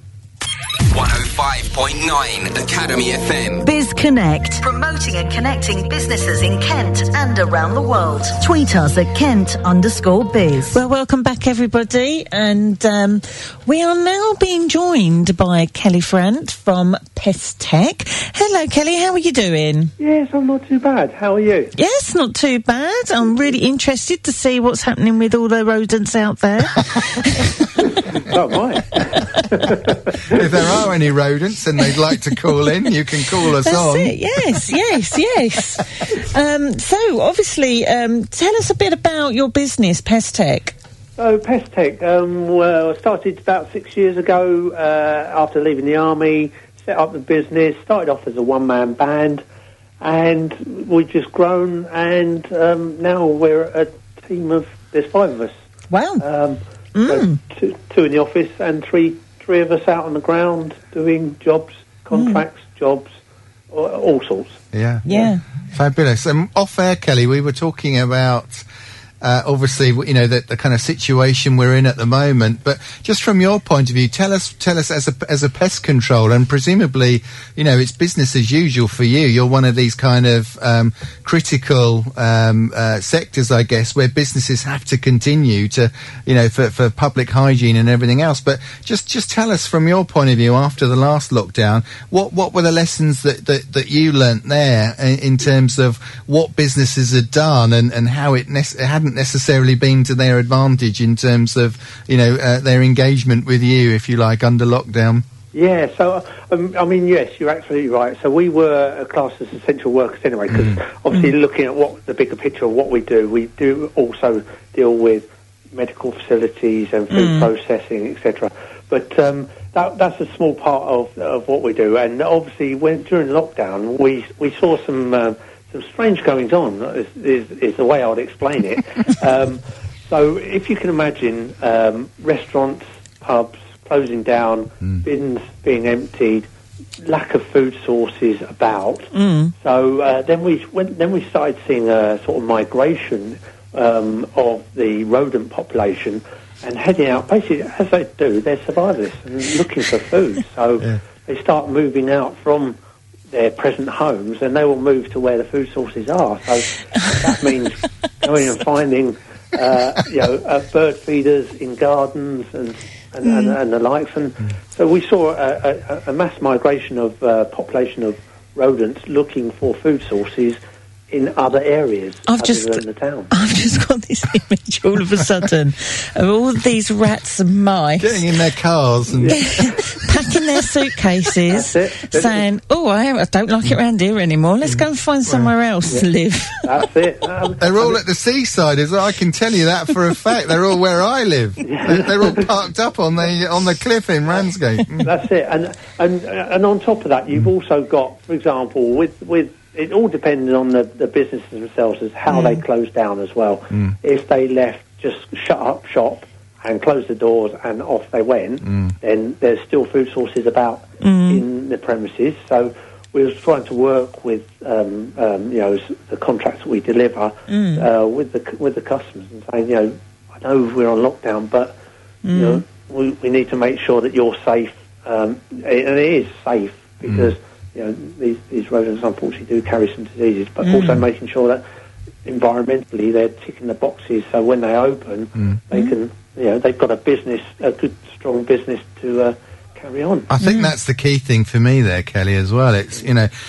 105.9 Academy FM. Biz Connect. Promoting and connecting businesses in Kent and around the world. Tweet us at Kent_biz. Well, welcome back, everybody. And we are now being joined by Kelly Frant from Pest Tech. Hello, Kelly. How are you doing? Yes, I'm not too bad. How are you? Yes, not too bad. I'm really interested to see what's happening with all the rodents out there. Oh, my. If there are any rodents and they'd like to call in, you can call us That's on. It. Yes. So, obviously, tell us a bit about your business, Pest Tech. So, Pest Tech, started about 6 years ago after leaving the army, set up the business, started off as a one-man band, and we've just grown, and now we're a team of, there's 5 of us. Wow. So 2 in the office and three of us out on the ground doing jobs, contracts, jobs, all sorts. Yeah. Fabulous. Off air, Kelly, we were talking about obviously, the kind of situation we're in at the moment. But just from your point of view, tell us as a pest control, and presumably, it's business as usual for you. You're one of these kind of critical sectors, I guess, where businesses have to continue to, for public hygiene and everything else. But just tell us from your point of view after the last lockdown, what were the lessons that you learnt there in terms of what businesses had done and how it hadn't necessarily been to their advantage in terms of their engagement with you, if you like, under lockdown? Yeah, so yes, you're absolutely right. So we were classed as essential workers anyway, because obviously looking at what the bigger picture of what we do also deal with medical facilities and food processing, etc. But that's a small part of what we do. And obviously, during lockdown, we saw some strange goings on, is the way I would explain it. So if you can imagine restaurants, pubs closing down, bins being emptied, lack of food sources about. So then we started seeing a sort of migration of the rodent population and heading out, basically, as they do, they're survivalists and looking for food. So they start moving out from their present homes, and they will move to where the food sources are. So that means going and finding, bird feeders in gardens and the likes. And so we saw a mass migration of population of rodents looking for food sources in other areas than the town. I've just got this image all of a sudden of all these rats and mice getting in their cars and packing their suitcases, saying, I don't like it around here anymore. Let's go and find somewhere else to live. That's it. They're all at the seaside, I can tell you that for a fact. They're all where I live. They're all parked up on the cliff in Ramsgate. That's it. And on top of that, you've also got, for example, with it all depends on the businesses themselves as how they close down as well. If they left, just shut up shop and closed the doors and off they went, then there's still food sources about in the premises. So we was trying to work with the contracts that we deliver with the customers and saying, I know we're on lockdown, but we need to make sure that you're safe, and it is safe because these rodents unfortunately do carry some diseases, but also making sure that environmentally they're ticking the boxes, so when they open, they can, they've got a good, strong business to carry on. I think that's the key thing for me there, Kelly, as well. It's,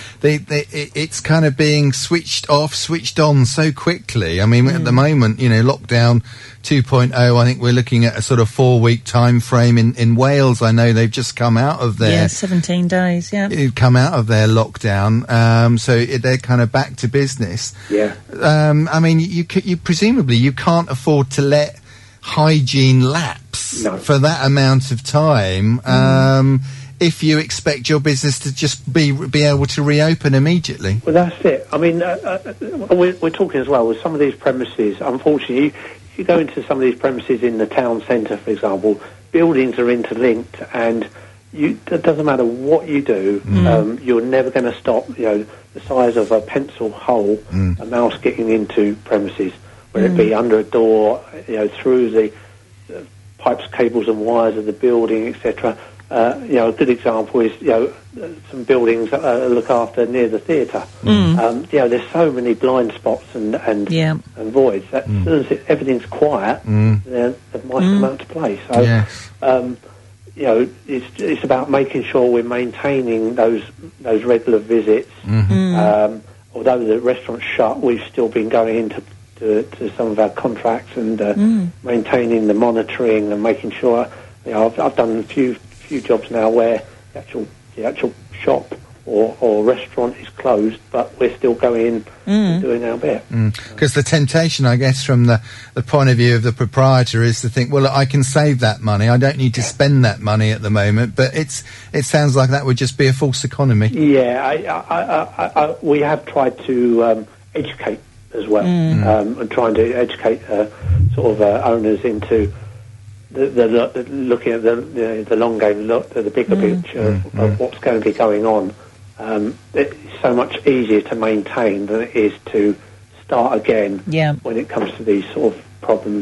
it's kind of being switched off, switched on so quickly. I mean, at the moment, lockdown 2.0, I think we're looking at a sort of 4-week time frame. In Wales, I know they've just come out of their... Yeah, 17 days, come out of their lockdown, so they're kind of back to business. Yeah. I mean, you presumably you can't afford to let hygiene lapse for that amount of time if you expect your business to just be able to reopen immediately. Well, that's it. I mean, we're talking as well with some of these premises. Unfortunately, if you go into some of these premises in the town centre, for example, buildings are interlinked, and it doesn't matter what you do, you're never going to stop. The size of a pencil hole, a mouse getting into premises. Whether it be under a door, through the pipes, cables and wires of the building, etc. A good example is, some buildings that look after near the theatre. There's so many blind spots and voids that as soon as everything's quiet, the mice come out to play. So, it's about making sure we're maintaining those regular visits. Although the restaurant's shut, we've still been going into to some of our contracts and maintaining the monitoring and making sure. I've done a few jobs now where the actual shop or restaurant is closed, but we're still going in and doing our bit. Because the temptation, I guess, from the point of view of the proprietor is to think, well, I can save that money. I don't need to spend that money at the moment. But it sounds like that would just be a false economy. Yeah, we have tried to educate as well, and trying to educate owners into the looking at the long game, the bigger picture of what's going to be going on. It's so much easier to maintain than it is to start again when it comes to these sort of problems.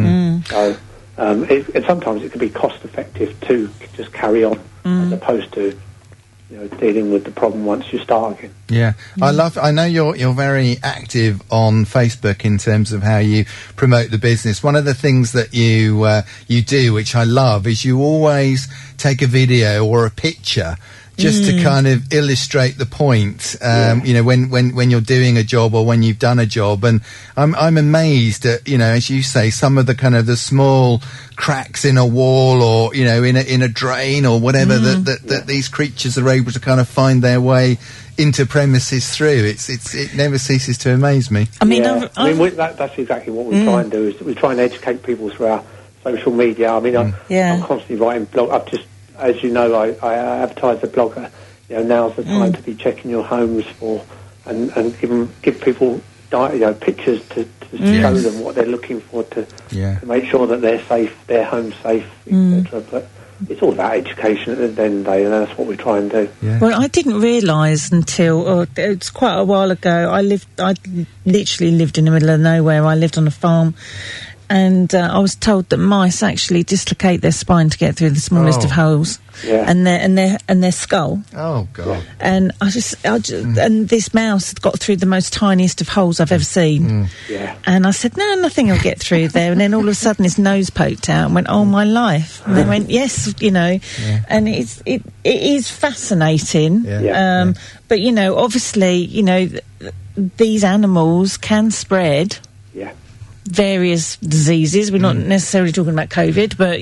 So sometimes it can be cost effective to just carry on as opposed to dealing with the problem once you start again. Yeah, I know you're very active on Facebook in terms of how you promote the business. One of the things that you do, which I love, is you always take a video or a picture just to kind of illustrate the point, when you're doing a job or when you've done a job. And I'm amazed at, as you say, some of the kind of the small cracks in a wall or, in a drain or whatever that these creatures are able to kind of find their way into premises through. It never ceases to amaze me. I mean, that's exactly what we try and do, is we try and educate people through our social media. I mean, I'm constantly writing blog. As you know, I advertise the blog. Now's the time to be checking your homes for and give people pictures to show them what they're looking for to make sure that they're safe, their home's safe, etc. But it's all about education at the end of the day, and that's what we try and do. Yeah. Well, I didn't realise until it's quite a while ago. I literally lived in the middle of nowhere. I lived on a farm. And I was told that mice actually dislocate their spine to get through the smallest of holes, and their skull. Oh God! And I just and this mouse had got through the most tiniest of holes I've ever seen. Yeah. And I said, no, nothing will get through there. And then all of a sudden, his nose poked out and went, "Oh my life!" And they went, "Yes, And it is fascinating. But obviously, these animals can spread. Yeah. Various diseases. We're not necessarily talking about COVID, but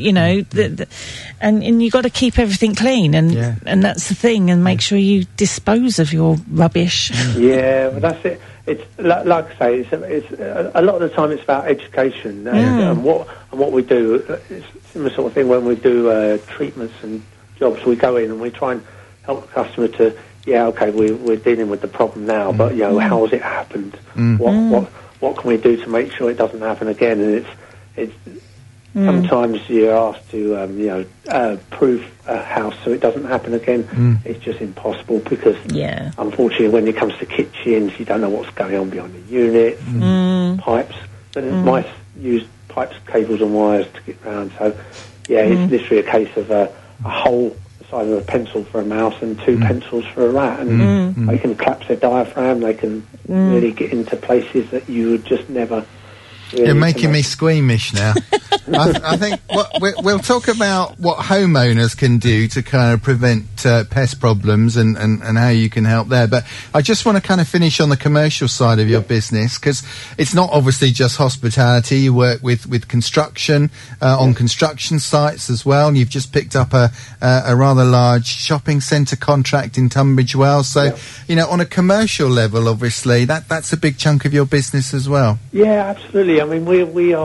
and you got to keep everything clean, and that's the thing, and make sure you dispose of your rubbish. Yeah, well, that's it. It's like I say, it's a lot of the time it's about education and what we do. It's similar sort of thing when we do treatments and jobs. We go in and we try and help the customer to we're dealing with the problem now, but how has it happened? What can we do to make sure it doesn't happen again? And it's sometimes you're asked to proof a house so it doesn't happen again. It's just impossible because unfortunately when it comes to kitchens you don't know what's going on behind the units, pipes. But mice use pipes, cables and wires to get round. So it's literally a case of a hole the size of a pencil for a mouse and 2 pencils for a rat, and they can collapse their diaphragm. They can really get into places that you would just never. Really You're making me squeamish now. I think we'll talk about what homeowners can do to kind of prevent pest problems and how you can help there. But I just want to kind of finish on the commercial side of your business, because it's not obviously just hospitality. You work with construction, on construction sites as well. And you've just picked up a rather large shopping centre contract in Tunbridge Wells. So, you know, on a commercial level, obviously, that's a big chunk of your business as well. Yeah, absolutely. I mean, we're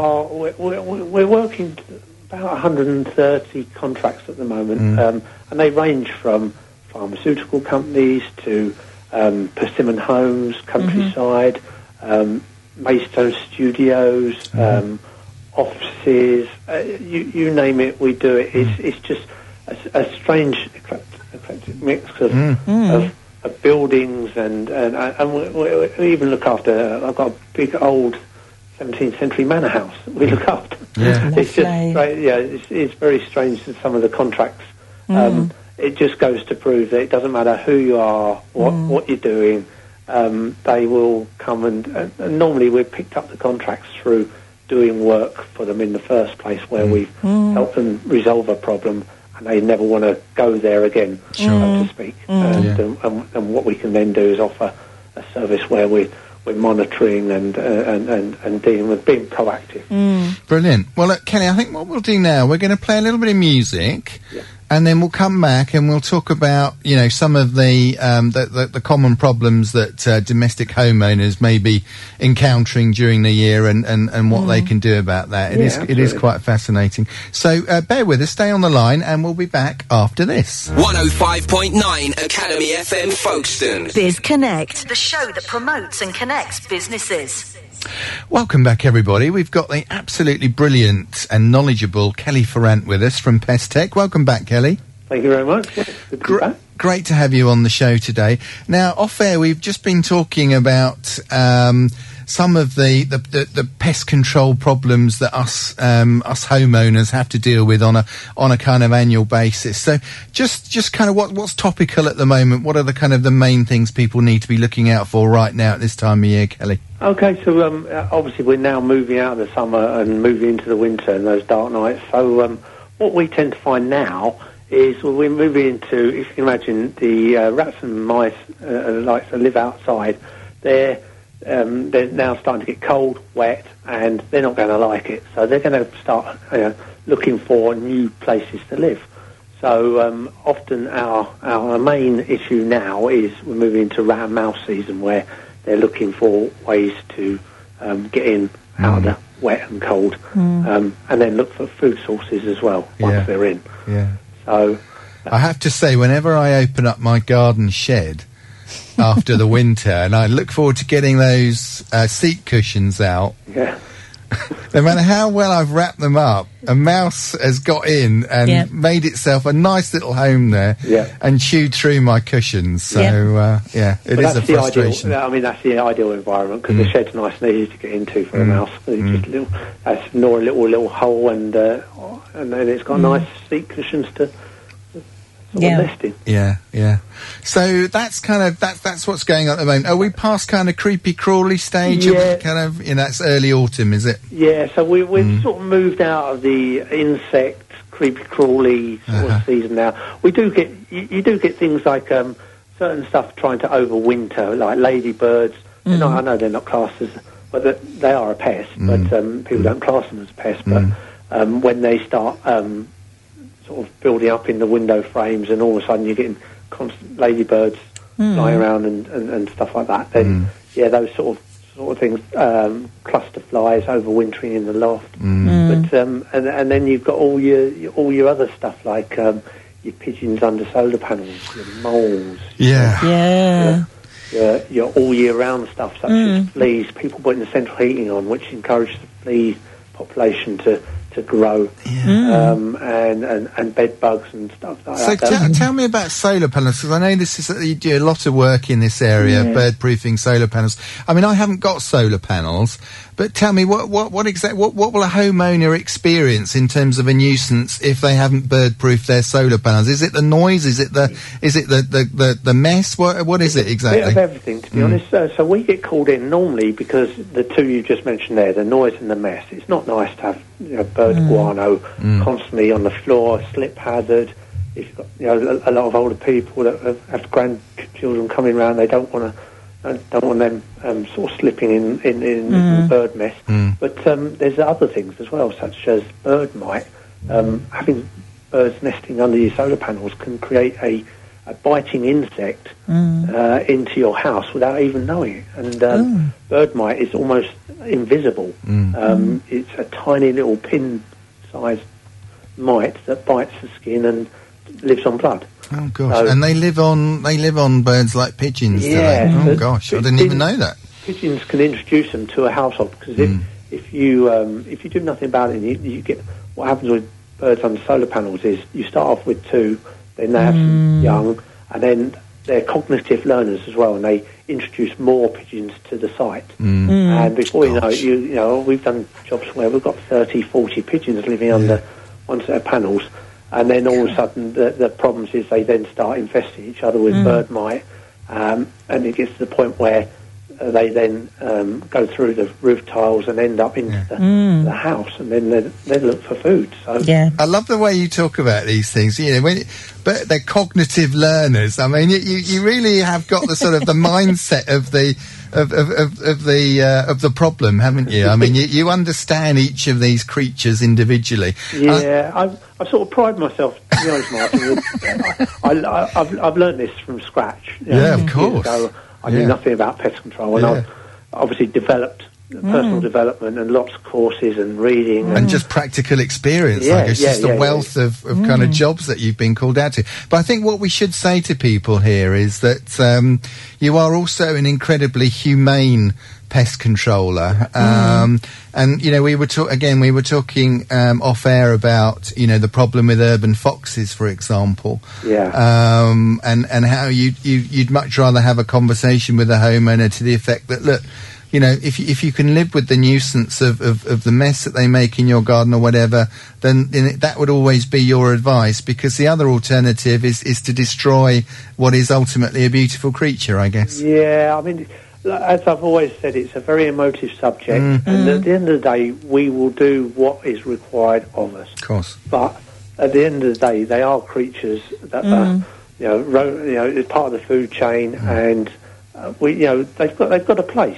working about 130 contracts at the moment, and they range from pharmaceutical companies to Persimmon Homes, Countryside, Maidstone Studios, offices. You name it, we do it. It's just a strange eclectic mix of buildings, and we even look after. I've got a big old 17th century manor house that we look after. Yeah. It's just it's very strange that some of the contracts. It just goes to prove that it doesn't matter who you are, what you're doing. They will come and normally we've picked up the contracts through doing work for them in the first place, where we've helped them resolve a problem, and they never want to go there again, so to speak. And what we can then do is offer a service where we're monitoring and dealing with being proactive. Brilliant. Well, look, Kelly, I think what we'll do now, we're going to play a little bit of music, and then we'll come back and we'll talk about, you know, some of the common problems that domestic homeowners may be encountering during the year, and what they can do about that. It is quite fascinating. So bear with us, stay on the line, and we'll be back after this. 105.9 Academy FM Folkestone. Biz Connect, the show that promotes and connects businesses. Welcome back, everybody. We've got the absolutely brilliant and knowledgeable Kelly Ferrant with us from Pest Tech. Welcome back, Kelly. Thank you very much. Good to be back. Great to have you on the show today. Now, off air, we've just been talking about some of the pest control problems that us homeowners have to deal with on a kind of annual basis. So just kind of what's topical at the moment? What are the kind of the main things people need to be looking out for right now at this time of year, Kelly? Okay, so obviously we're now moving out of the summer and moving into the winter and those dark nights. So what we tend to find now is we're moving into, if you can imagine, the rats and mice like to live outside. They're now starting to get cold, wet, and they're not going to like it. So they're going to start looking for new places to live. So often our main issue now is we're moving into rat and mouse season, where they're looking for ways to get in out of the wet and cold, and then look for food sources as well once they're in. Yeah. So I have to say, whenever I open up my garden shed after the winter, and I look forward to getting those seat cushions out, no matter how well I've wrapped them up, a mouse has got in and made itself a nice little home there and chewed through my cushions. So, it is a frustration. That's the ideal environment, because the shed's nice and easy to get into for a mouse. Just that's nor a little hole, and then it's got nice seat cushions to nest in. Yeah. So that's that's what's going on at the moment. Are we past kind of creepy crawly stage? Yeah. Kind of, it's early autumn, is it? Yeah, so we've sort of moved out of the insect creepy crawly sort of season now. We do get you do get things like certain stuff trying to overwinter, like ladybirds. I know they're not classed as, but they are a pest. But people don't class them as a pest. But when they start sort of building up in the window frames, and all of a sudden you're getting constant ladybirds flying around and stuff like that, then those sort of things, cluster flies overwintering in the loft. But and then you've got all your other stuff, like your pigeons under solar panels, your moles, your all year round stuff, such as fleas. People putting the central heating on, which encourages the flea population to grow, and bed bugs and stuff like that. So tell me about solar panels, because I know you do a lot of work in this area, bird proofing solar panels. I mean, I haven't got solar panels, But tell me, what will a homeowner experience in terms of a nuisance if they haven't bird-proofed their solar panels? Is it the noise? Is it the mess? What is it exactly? A bit of everything, to be honest. So we get called in normally because the two you just mentioned there, the noise and the mess. It's not nice to have bird guano constantly on the floor, slip hazard. If you've got a lot of older people that have grandchildren coming around, they don't want them sort of slipping in bird mess. But there's other things as well, such as bird mite. Having birds nesting under your solar panels can create a biting insect into your house without even knowing it. And bird mite is almost invisible. It's a tiny little pin-sized mite that bites the skin and lives on blood. Oh gosh! And they live on birds like pigeons. Yeah. Do they? Oh gosh! I didn't even know that. Pigeons can introduce them to a household because if you do nothing about it, you get what happens with birds under solar panels is you start off with 2, then they have some young, and then they're cognitive learners as well, and they introduce more pigeons to the site. And before you know it, we've done jobs where we've got 30, 40 pigeons living under one set of panels. And then all of a sudden, the problems is they then start infesting each other with bird mite, and it gets to the point where they then go through the roof tiles and end up into the house, and then they look for food. So I love the way you talk about these things. But they're cognitive learners. I mean, you really have got the sort of the mindset of the problem, haven't you? I mean, you understand each of these creatures individually. Yeah, I sort of pride myself, to be honest, Martin. I've learned this from scratch. Of course. I knew nothing about pest control, and I've obviously developed personal development and lots of courses and reading. And just practical experience, I guess, just the wealth of kind of jobs that you've been called out to. But I think what we should say to people here is that you are also an incredibly humane pest controller. And, we were talking off air about, the problem with urban foxes, for example. And how you'd much rather have a conversation with a homeowner to the effect that, look, if you can live with the nuisance of the mess that they make in your garden or whatever, then that would always be your advice, because the other alternative is to destroy what is ultimately a beautiful creature, I guess. Yeah, I mean, as I've always said, it's a very emotive subject, and at the end of the day, we will do what is required of us. Of course. But at the end of the day, they are creatures that are, it's part of the food chain, and they've got a place.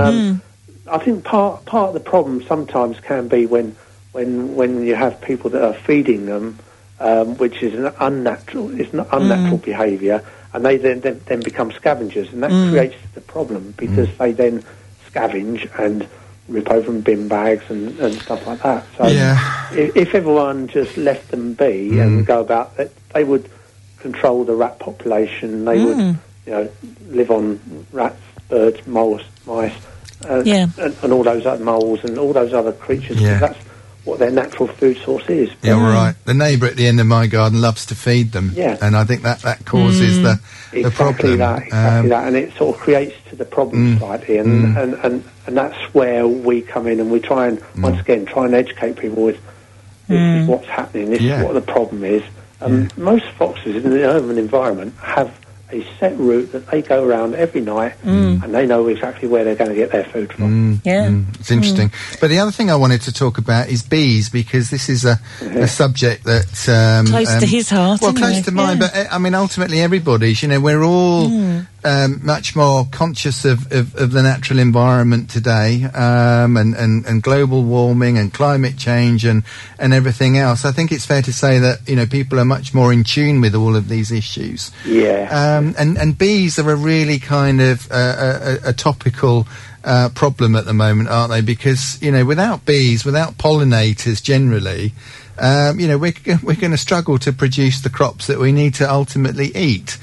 I think part of the problem sometimes can be when you have people that are feeding them, which is an unnatural behaviour, and they then become scavengers, and that creates the problem because they then scavenge and rip open bin bags and stuff like that. So if everyone just left them be and go about it, they would control the rat population. They would live on rats, birds, moles, mice, and all those other moles and all those other creatures, because that's what their natural food source is. Yeah, right. The neighbour at the end of my garden loves to feed them, and I think that causes the problem. Exactly that, and it sort of creates to the problem slightly, and that's where we come in, and we try and once again try and educate people with this is what's happening, this is what the problem is. Most foxes in the urban environment have a set route that they go around every night, and they know exactly where they're going to get their food from. It's interesting. But the other thing I wanted to talk about is bees, because this is a subject that close to his heart. Well, close to mine, but I mean, ultimately everybody's. We're all much more conscious of the natural environment today, and global warming and climate change and everything else. I think it's fair to say that people are much more in tune with all of these issues. And bees are a really kind of a topical problem at the moment, aren't they? Because without bees, without pollinators generally, we're going to struggle to produce the crops that we need to ultimately eat.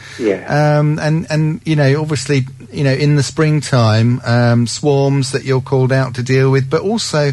And obviously, in the springtime, swarms that you're called out to deal with, but also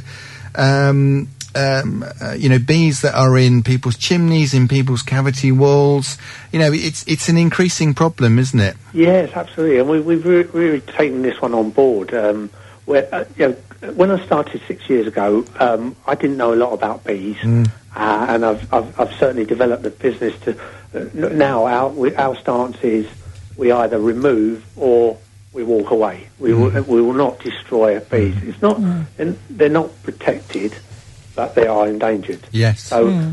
bees that are in people's chimneys, in people's cavity walls. It's an increasing problem, isn't it? Yes, absolutely. And we've really taken this one on board. Where when I started 6 years ago, I didn't know a lot about bees, and I've certainly developed the business to now. Our stance is we either remove or we walk away. We will not destroy bees. It's not they're not protected, but they are endangered. Yes. So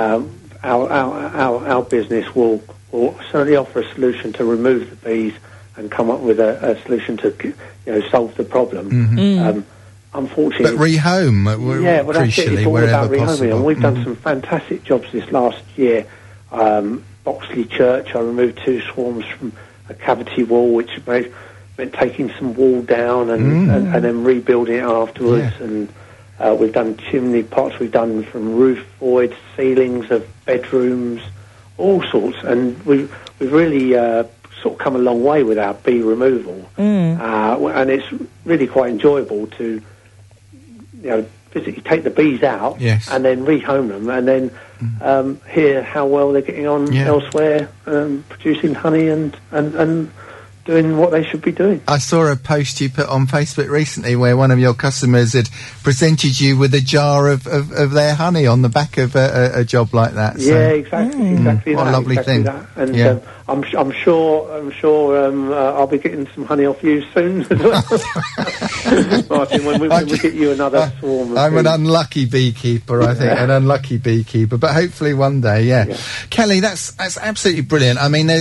our business will certainly offer a solution to remove the bees and come up with a solution to solve the problem. Unfortunately, but rehome, well, that's it. It's all about rehoming, possible. and we've done some fantastic jobs this last year. Boxley Church, I removed 2 swarms from a cavity wall, which meant taking some wall down and then rebuilding it afterwards. Yeah. And we've done chimney pots, we've done from roof voids, ceilings of bedrooms, all sorts, and we've really sort of come a long way with our bee removal, and it's really quite enjoyable to physically take the bees out and then rehome them, and then hear how well they're getting on elsewhere, producing honey and doing what they should be doing. I saw a post you put on Facebook recently where one of your customers had presented you with a jar of their honey on the back of a job like that. So. Yeah, exactly that. What a lovely thing. That. And I'm sure I'll be getting some honey off you soon as well. Martin, when we get you another swarm. I'm an unlucky beekeeper, I think, an unlucky beekeeper, but hopefully one day, yeah. Kelly, that's absolutely brilliant. I mean,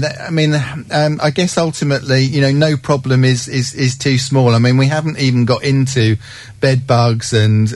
I guess ultimately, no problem is too small. I mean, we haven't even got into bed bugs and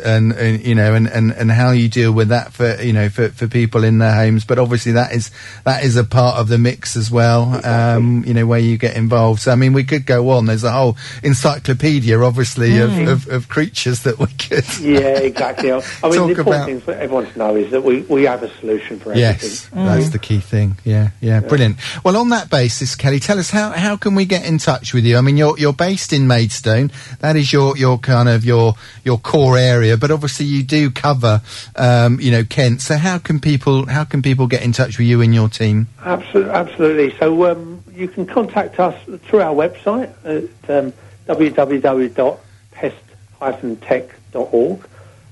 how you deal with that for people in their homes, but obviously that is a part of the mix as well. Exactly. Where you get involved. So I mean, we could go on. There's a whole encyclopedia, obviously, of creatures that we could. Yeah, exactly. I mean, the important thing for everyone to know is that we have a solution for everything. Yes, that's the key thing. Yeah, brilliant. Well, on that basis, Kelly, tell us how can we get in touch with you? I mean, you're based in Maidstone. That is your kind of your core area, but obviously you do cover Kent. So how can people get in touch with you and your team? Absolutely. So you can contact us through our website at www.pest-tech.org.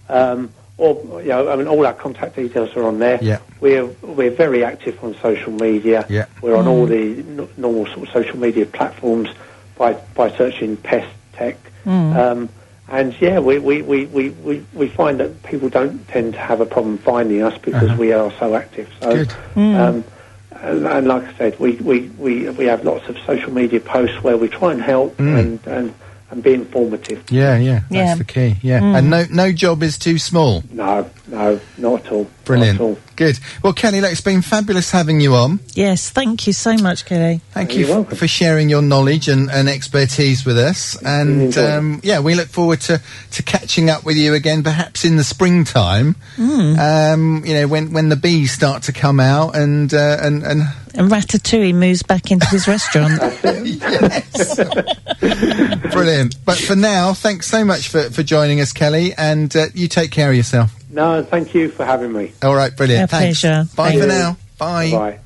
All our contact details are on there. Yeah. We're very active on social media. Yeah. We're on all the normal sort of social media platforms by searching Pest Tech. And we find that people don't tend to have a problem finding us because we are so active. So, and like I said, we have lots of social media posts where we try and help and be informative. Yeah, that's the key. Yeah, and no job is too small. No, not at all. Brilliant. Not at all. Good. Well, Kelly, look, it's been fabulous having you on. Yes, thank you so much, Kelly. Thank you for sharing your knowledge and expertise with us. And we look forward to catching up with you again, perhaps in the springtime. When the bees start to come out and Ratatouille moves back into his restaurant. Yes. Brilliant. But for now, thanks so much for joining us, Kelly, and you take care of yourself. No, thank you for having me. All right, brilliant. Thanks. Pleasure. Bye for now. Bye. Bye.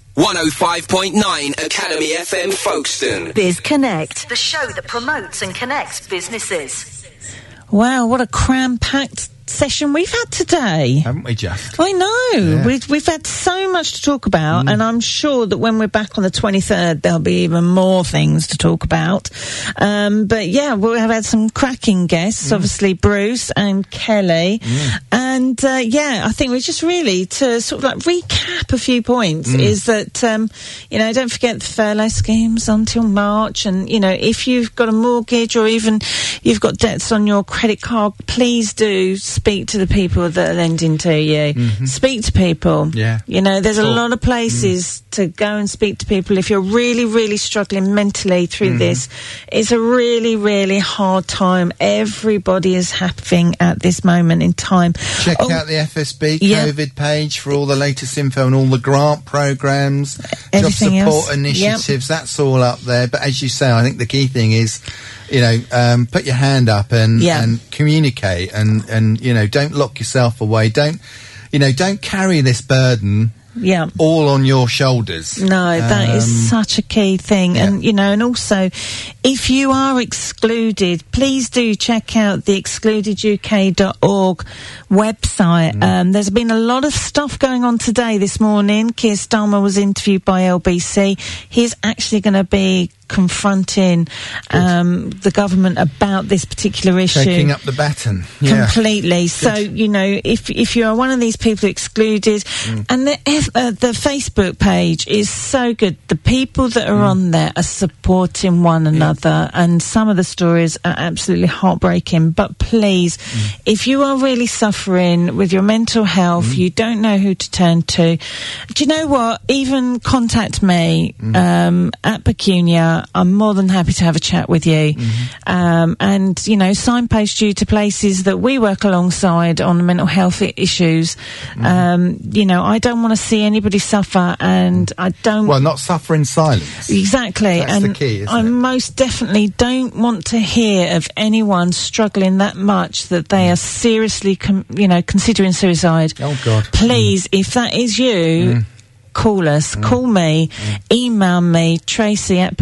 105.9 Academy FM Folkestone. Biz Connect, the show that promotes and connects businesses. Wow, what a cram-packed session we've had today. Haven't we just? I know. Yeah. We've had so much to talk about, and I'm sure that when we're back on the 23rd, there'll be even more things to talk about. But yeah, we'll have had some cracking guests, obviously Bruce and Kelly. And I think we just really to sort of like recap a few points is that, don't forget the furlough schemes until March. And, if you've got a mortgage or even you've got debts on your credit card, please do speak to the people that are lending to you. Speak to people. Yeah. There's a lot of places to go and speak to people. If you're really, really struggling mentally through this, it's a really, really hard time everybody is having at this moment in time. Check out the FSB COVID page for all the latest info and all the grant programs, job support initiatives. That's all up there. But as you say, I think the key thing is, put your hand up and communicate and don't lock yourself away. Don't carry this burden Yeah. all on your shoulders. No, that is such a key thing. Yeah. And, and also, if you are excluded, please do check out the excludeduk.org website. There's been a lot of stuff going on today, this morning. Keir Starmer was interviewed by LBC. He's actually going to be confronting the government about this particular issue. Taking up the baton. Completely. So, if you are one of these people excluded, and the Facebook page is so good. The people that are on there are supporting one another, and some of the stories are absolutely heartbreaking. But please, if you are really suffering with your mental health, you don't know who to turn to, do you know what? Even contact me at Pecunia. I'm more than happy to have a chat with you. And, signpost you to places that we work alongside on mental health issues. I don't want to see anybody suffer, and I don't... Well, not suffer in silence. Exactly. That's and the key, isn't I it? most definitely don't want to hear of anyone struggling that much that they are seriously, considering suicide. Oh, God. Please, if that is you... Call us, call me, email me, Tracy at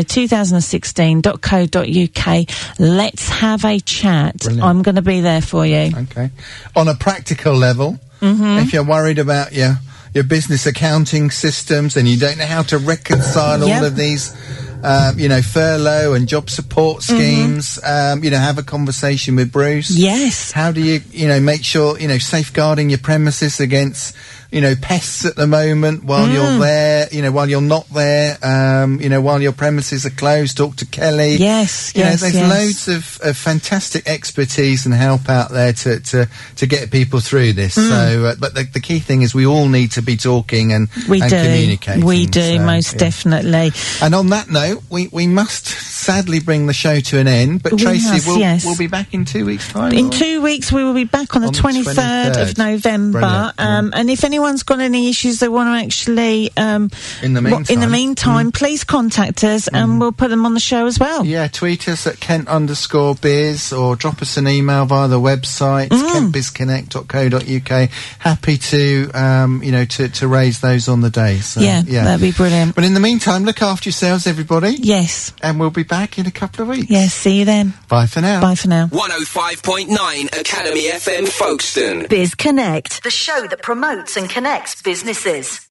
pecunia2016.co.uk. Let's have a chat. Brilliant. I'm going to be there for you. Okay. On a practical level, if you're worried about your business accounting systems and you don't know how to reconcile all of these, furlough and job support schemes, have a conversation with Bruce. Yes. How do you, make sure, safeguarding your premises against, pests at the moment while you're there, while you're not there, while your premises are closed, talk to Kelly. Yes, there's loads of fantastic expertise and help out there to get people through this. So, but the key thing is we all need to be talking and communicating. We do, most definitely. And on that note, we must sadly bring the show to an end, but Tracy, we'll be back in 2 weeks' time. In 2 weeks, we will be back on the 23rd of November. And if anyone's got any issues they want to actually, in the meantime, please contact us and we'll put them on the show as well. Yeah, tweet us at Kent_biz or drop us an email via the website, kentbizconnect.co.uk. Happy to, to raise those on the day. So, that'd be brilliant. But in the meantime, look after yourselves, everybody. Yes. And we'll be back in a couple of weeks. Yes, see you then. Bye for now. Bye for now. 105.9 Academy FM Folkestone. Biz Connect, the show that promotes and connects businesses.